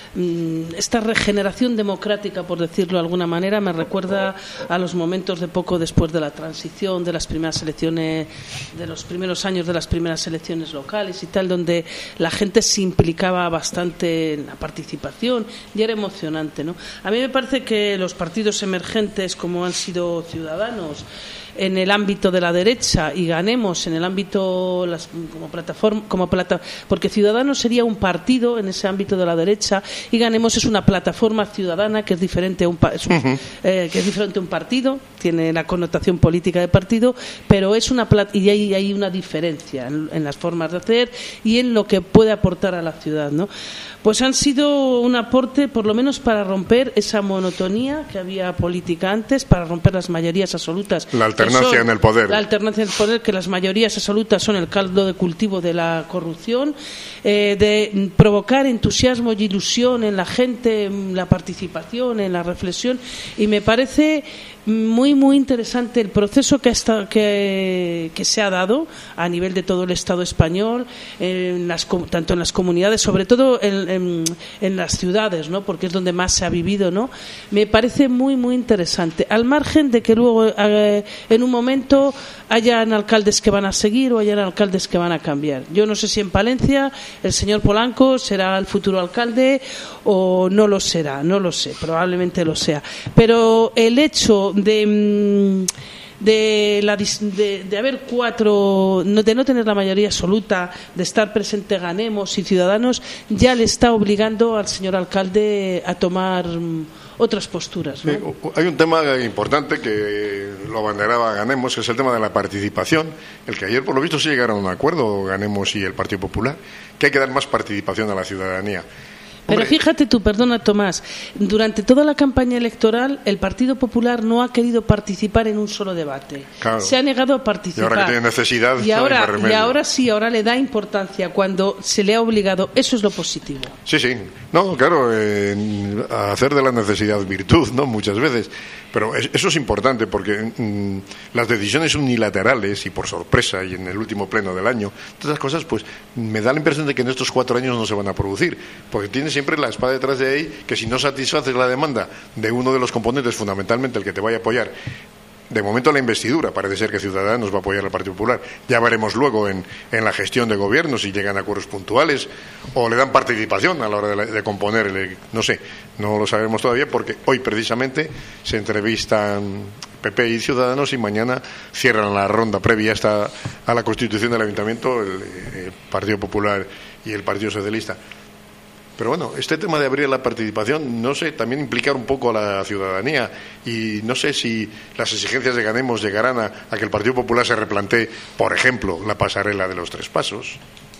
esta regeneración democrática, por decirlo de alguna manera, me recuerda a los momentos de poco después de la transición, de las primeras elecciones, de los primeros años de las primeras elecciones locales y tal, donde la gente se implicaba bastante en la participación y era emocionante, ¿no? A mí me parece que los partidos emergentes, como han sido Ciudadanos en el ámbito de la derecha y Ganemos en el ámbito las, como plataforma, como plata, porque Ciudadanos sería un partido en ese ámbito de la derecha y Ganemos es una plataforma ciudadana que es diferente a un, es un uh-huh. eh, que es diferente a un partido, tiene la connotación política de partido, pero es una y hay, hay una diferencia en, en las formas de hacer y en lo que puede aportar a la ciudad, ¿no? Pues han sido un aporte, por lo menos para romper esa monotonía que había política antes, para romper las mayorías absolutas. La alternancia son, en el poder. La alternancia en el poder, que las mayorías absolutas son el caldo de cultivo de la corrupción, eh, de provocar entusiasmo y ilusión en la gente, en la participación, en la reflexión, y me parece muy muy interesante el proceso que, está, que, que se ha dado a nivel de todo el Estado español, en las, tanto en las comunidades, sobre todo en, en, en las ciudades, ¿no? Porque es donde más se ha vivido, ¿no? Me parece muy muy interesante, al margen de que luego eh, en un momento hayan alcaldes que van a seguir o hayan alcaldes que van a cambiar. Yo no sé si en Palencia el señor Polanco será el futuro alcalde o no lo será, no lo sé, probablemente lo sea, pero el hecho de de, la, de, de haber cuatro, de no tener la mayoría absoluta, de estar presente Ganemos y Ciudadanos, ya le está obligando al señor alcalde a tomar otras posturas, ¿no? Sí, hay un tema importante que lo abanderaba Ganemos, que es el tema de la participación, el que ayer por lo visto sí llegaron a un acuerdo Ganemos y el Partido Popular, que hay que dar más participación a la ciudadanía. Pero fíjate tú, perdona Tomás, durante toda la campaña electoral el Partido Popular no ha querido participar en un solo debate. Claro. Se ha negado a participar. Y ahora que tiene necesidad, y ahora, no hay más remedio. y ahora sí, ahora le da importancia cuando se le ha obligado. Eso es lo positivo. Sí, sí. No, claro, eh, hacer de la necesidad virtud, ¿no? Muchas veces. Pero es, eso es importante porque mmm, las decisiones unilaterales y por sorpresa y en el último pleno del año, todas esas cosas, pues me da la impresión de que en estos cuatro años no se van a producir, porque tiene siempre la espada detrás de ahí que si no satisfaces la demanda de uno de los componentes, fundamentalmente el que te vaya a apoyar, de momento la investidura, parece ser que Ciudadanos va a apoyar al Partido Popular. Ya veremos luego en, en la gestión de gobierno si llegan a acuerdos puntuales o le dan participación a la hora de, la, de componer, el, no sé, no lo sabemos todavía porque hoy precisamente se entrevistan P P y Ciudadanos y mañana cierran la ronda previa hasta a la constitución del Ayuntamiento el, el Partido Popular y el Partido Socialista. Pero bueno, este tema de abrir la participación, no sé, también implicar un poco a la ciudadanía y no sé si las exigencias de Ganemos llegarán a, a que el Partido Popular se replantee, por ejemplo, la pasarela de los tres pasos,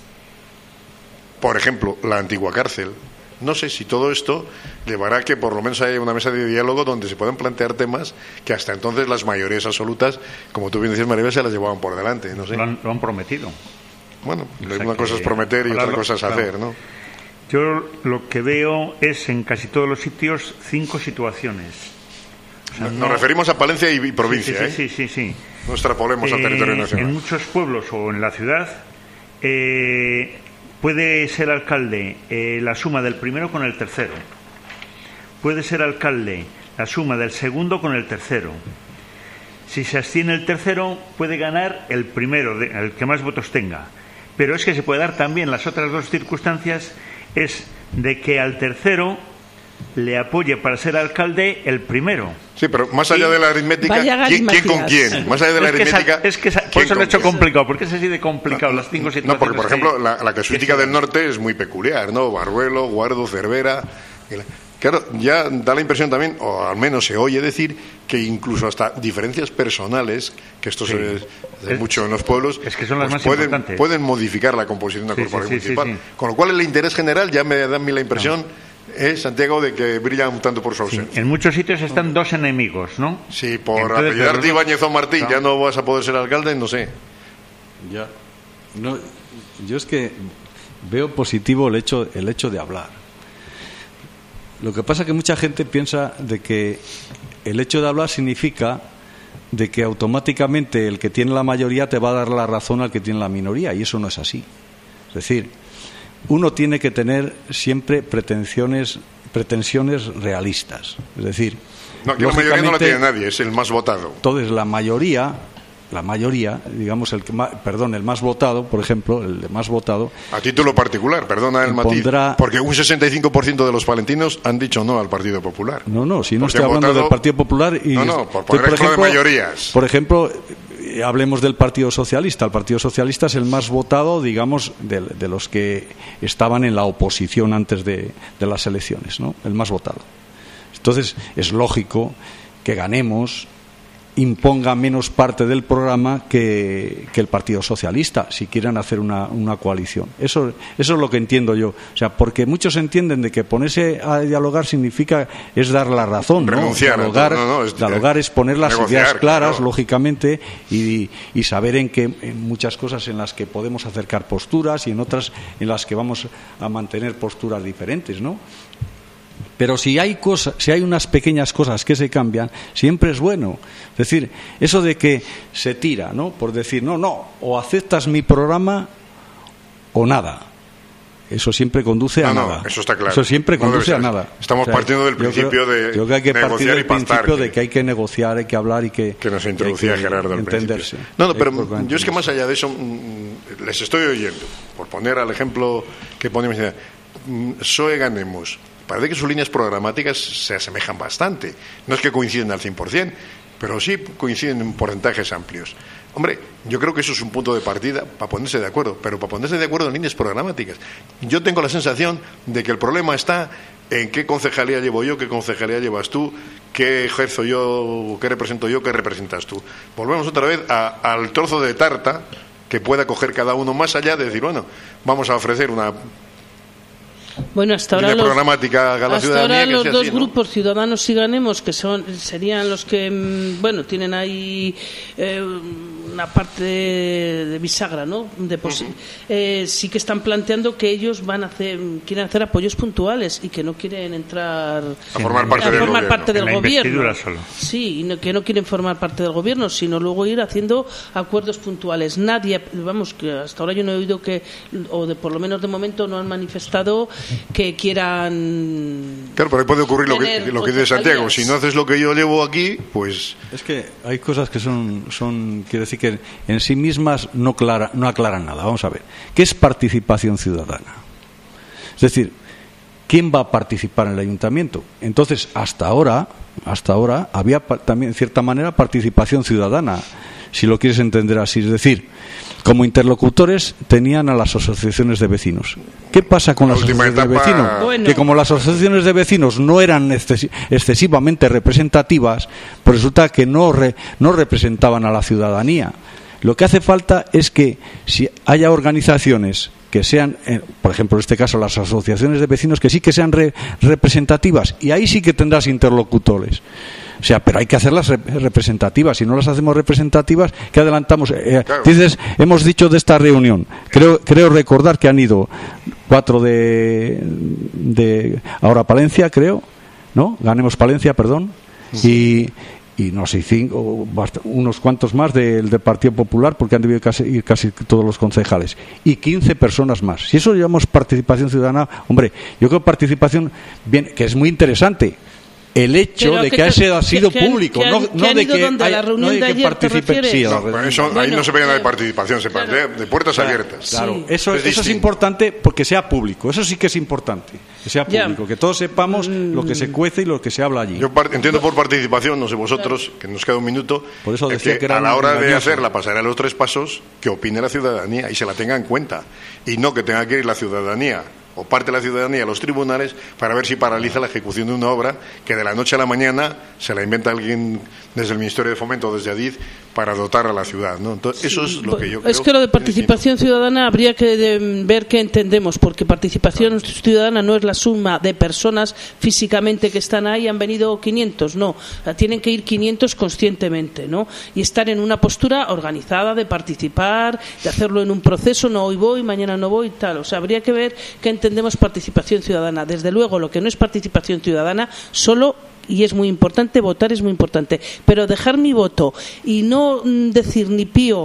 por ejemplo, la antigua cárcel. No sé si todo esto llevará a que por lo menos haya una mesa de diálogo donde se puedan plantear temas que hasta entonces las mayorías absolutas, como tú bien decías, Maribel, se las llevaban por delante. No sé. Lo han, lo han prometido. Bueno, O sea una cosa es prometer y otra lo, cosa es claro. hacer, ¿no? Yo lo que veo es en casi todos los sitios cinco situaciones. O sea, Nos no... referimos a Palencia y, y provincia, sí, ¿eh? sí, sí, sí, sí. No extrapolemos eh, al territorio nacional. En muchos pueblos o en la ciudad eh, puede ser alcalde eh, la suma del primero con el tercero. Puede ser alcalde la suma del segundo con el tercero. Si se abstiene el tercero, puede ganar el primero, el que más votos tenga. Pero es que se puede dar también las otras dos circunstancias, es de que al tercero le apoye para ser alcalde el primero. Sí, pero más allá y de la aritmética, ¿quién, ¿quién con quién? Más allá de la es que aritmética... Esa, es que esa, por eso lo he hecho complicado, porque es así de complicado, no, las cinco situaciones. No, porque por ejemplo, que, la, la casuística del norte es muy peculiar, ¿no? Barruelo, Guardo, Cervera... Claro, ya da la impresión también, o al menos se oye decir, que incluso hasta diferencias personales, que esto sí. se hace mucho en los pueblos, es que son las pues más pueden, importantes. pueden modificar la composición de la sí, corporación sí, sí, municipal. Sí, sí. Con lo cual el interés general ya me da a mí la impresión, no. es, Santiago, de que brilla un tanto por su ausencia. Sí. En muchos sitios están dos enemigos, ¿no? Si por apellidarte Ibáñez o Martín no. ya no vas a poder ser alcalde, no sé. Ya. No, yo es que veo positivo el hecho, el hecho de hablar. Lo que pasa es que mucha gente piensa de que el hecho de hablar significa de que automáticamente el que tiene la mayoría te va a dar la razón al que tiene la minoría, y eso no es así. Es decir, uno tiene que tener siempre pretensiones, pretensiones realistas. Es decir, no, que la mayoría no la tiene nadie, es el más votado. Entonces, la mayoría... la mayoría, digamos, el que más, perdón, el más votado, por ejemplo, el más votado... A título particular, perdona el matiz, porque un sesenta y cinco por ciento de los palentinos han dicho no al Partido Popular. No, no, si no estoy hablando votado... del Partido Popular... Y no, no, por poner ejemplo de mayorías. Por ejemplo, hablemos del Partido Socialista. El Partido Socialista es el más votado, digamos, de, de los que estaban en la oposición antes de, de las elecciones, ¿no? El más votado. Entonces, es lógico que Ganemos imponga menos parte del programa que, que el Partido Socialista, si quieren hacer una, una coalición. Eso, eso es lo que entiendo yo. O sea, porque muchos entienden de que ponerse a dialogar significa es dar la razón, ¿no? Renunciar, dialogar, no, no, es, dialogar es poner las negociar, ideas claras, claro. lógicamente, y, y saber en que en muchas cosas en las que podemos acercar posturas y en otras en las que vamos a mantener posturas diferentes, ¿no? Pero si hay cosas, si hay unas pequeñas cosas que se cambian, siempre es bueno. Es decir, eso de que se tira, ¿no? Por decir, no, no, o aceptas mi programa o nada. Eso siempre conduce a no, nada. No, eso está claro. Eso siempre no conduce a nada. Estamos o sea, partiendo del principio creo, de yo creo que hay que partir del principio que, de que hay que negociar, hay que hablar y que que nos introducía que Gerardo al entenderse. Principio. No, no, pero yo es que más allá de eso les estoy oyendo, por poner al ejemplo que ponemos, P S O E Ganemos. Parece que sus líneas programáticas se asemejan bastante. No es que coinciden al cien por ciento, pero sí coinciden en porcentajes amplios. Hombre, yo creo que eso es un punto de partida para ponerse de acuerdo, pero para ponerse de acuerdo en líneas programáticas. Yo tengo la sensación de que el problema está en qué concejalía llevo yo, qué concejalía llevas tú, qué ejerzo yo, qué represento yo, qué representas tú. Volvemos otra vez a, al trozo de tarta que pueda coger cada uno, más allá de decir, bueno, vamos a ofrecer una Bueno, hasta ahora línea los, programática a la hasta ciudadanía. ahora Que los sea dos así, ¿no? grupos, Ciudadanos y Ganemos, que son serían los que, mm, bueno, tienen ahí eh, una parte de, de bisagra, ¿no? De posi- uh-huh. eh, sí que están planteando que ellos van a hacer, quieren hacer apoyos puntuales y que no quieren entrar a formar parte a del formar gobierno. parte del En la gobierno. investidura solo. Sí, y no, que no quieren formar parte del gobierno, sino luego ir haciendo acuerdos puntuales. Nadie, vamos, que hasta ahora yo no he oído que, o de, por lo menos de momento no han manifestado que quieran. Claro, pero ahí puede ocurrir lo que, lo que dice Santiago. Si no haces lo que yo llevo aquí, pues. Es que hay cosas que son, son quiero decir que en sí mismas no, clara, no aclaran nada. Vamos a ver. ¿Qué es participación ciudadana? Es decir, ¿quién va a participar en el ayuntamiento? Entonces, hasta ahora, hasta ahora había pa- también, en cierta manera, participación ciudadana, si lo quieres entender así. Es decir, como interlocutores tenían a las asociaciones de vecinos. ¿Qué pasa con La las última asociaciones de etapa- vecinos? Bueno. Que como las asociaciones de vecinos no eran excesi- excesivamente representativas, pues resulta que no, re- no representaban a la ciudadanía. Lo que hace falta es que si haya organizaciones que sean, eh, por ejemplo, en este caso las asociaciones de vecinos, que sí que sean re- representativas, y ahí sí que tendrás interlocutores. O sea, pero hay que hacerlas re- representativas. Si no las hacemos representativas, ¿qué adelantamos? Eh, Claro. Dices, hemos dicho de esta reunión, creo, creo recordar que han ido cuatro de, de ahora Palencia, creo, ¿no? Ganemos Palencia, perdón, y, y no sé, cinco, bast- unos cuantos más del, del Partido Popular, porque han debido casi, ir casi todos los concejales, y quince personas más. Si eso llamamos participación ciudadana, hombre, yo creo participación, bien, que es muy interesante. El hecho Pero de que que te- haya sido que- que han- público, que han- no, que no han de ido que, donde, a la haya- reunión no de de que ayer, ¿te participe. refieres? Sí, a la No, reunión. pero eso, ahí Bueno, no se pegan de eh, participación, se claro. plantea de puertas abiertas. Claro, Sí. eso, Es eso es distinto. importante porque sea público. Eso sí que es importante, que sea Ya. público, que todos sepamos Mm. lo que se cuece y lo que se habla allí. Yo par- entiendo por participación, no sé vosotros, que nos queda un minuto, Por eso es decía que, que era a la hora de engañoso. hacer la pasarela de los tres pasos, que opine la ciudadanía y se la tenga en cuenta. Y no que tenga que ir la ciudadanía o parte de la ciudadanía a los tribunales para ver si paraliza la ejecución de una obra que de la noche a la mañana se la inventa alguien desde el Ministerio de Fomento o desde Adif para dotar a la ciudad, ¿no? Entonces, eso es lo que yo creo. Es que lo de es participación ciudadana habría que de- ver qué entendemos, porque participación ciudadana no es la suma de personas físicamente que están ahí, han venido quinientos, no, tienen que ir quinientos conscientemente, ¿no? Y estar en una postura organizada de participar, de hacerlo en un proceso, no hoy voy, mañana no voy, tal. O sea, habría que ver qué entendemos participación ciudadana. Desde luego, lo que no es participación ciudadana, solo, y es muy importante, votar es muy importante, pero dejar mi voto y no mm, decir ni pío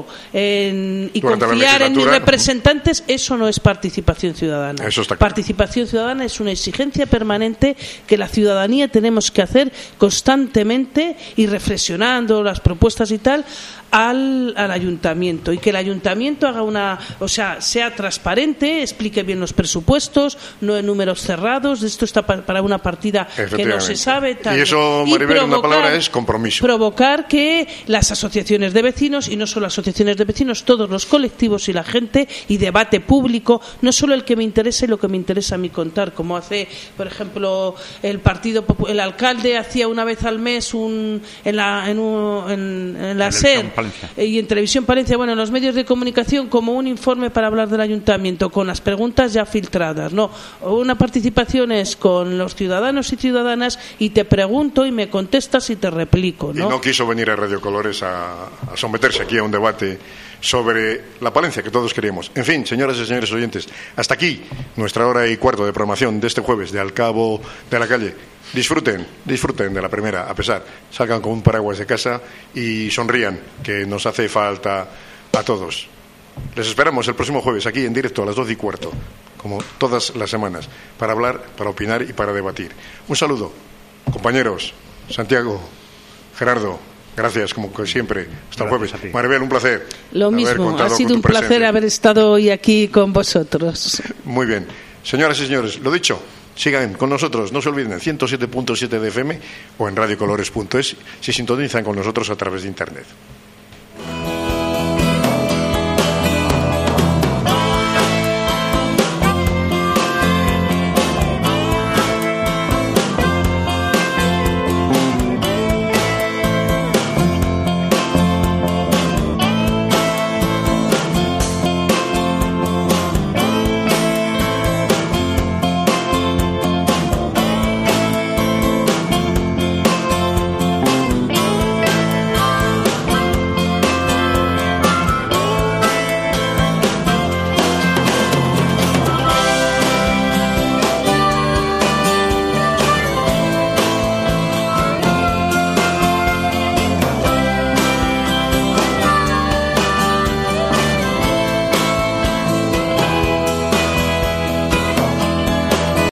en- y Durante la confiar en mis legislatura. representantes, eso no es participación ciudadana. Eso está claro. Participación ciudadana es una exigencia permanente que la ciudadanía tenemos que hacer constantemente y reflexionando las propuestas y tal al, al ayuntamiento, y que el ayuntamiento haga una, o sea, sea transparente, explique bien los presupuestos, no en números cerrados, esto está pa- para una partida que no Efectivamente. se sabe tal. Y eso, Maribel, una palabra es compromiso. Provocar que las asociaciones de vecinos, y no solo asociaciones de vecinos, todos los colectivos y la gente, y debate público, no solo el que me interesa y lo que me interesa a mí contar, como hace, por ejemplo, el partido Popu- el alcalde hacía una vez al mes un en la en, un- en, en la Televisión SER Palencia. y en Televisión Palencia, bueno, en los medios de comunicación, como un informe para hablar del ayuntamiento con las preguntas ya filtradas, no, una participación es con los ciudadanos y ciudadanas y te pregunto y me contestas y te replico, Y ¿no? no quiso venir a Radio Colores a, a someterse aquí a un debate sobre la Palencia que todos queríamos. En fin, señoras y señores oyentes, hasta aquí nuestra hora y cuarto de programación de este jueves de Al Cabo de la Calle. Disfruten, disfruten de la primera, a pesar, salgan con un paraguas de casa y sonrían, que nos hace falta a todos. Les esperamos el próximo jueves aquí en directo a las doce y cuarto, como todas las semanas, para hablar, para opinar y para debatir. Un saludo, compañeros, Santiago, Gerardo, gracias como que siempre. Hasta el Gracias jueves. a ti. Maribel, un placer. Lo haber mismo, contado ha con sido tu un placer presencia. haber estado hoy aquí con vosotros. Muy bien. Señoras y señores, lo dicho, sigan con nosotros, no se olviden, en ciento siete punto siete de F M o en radiocolores punto es si sintonizan con nosotros a través de Internet.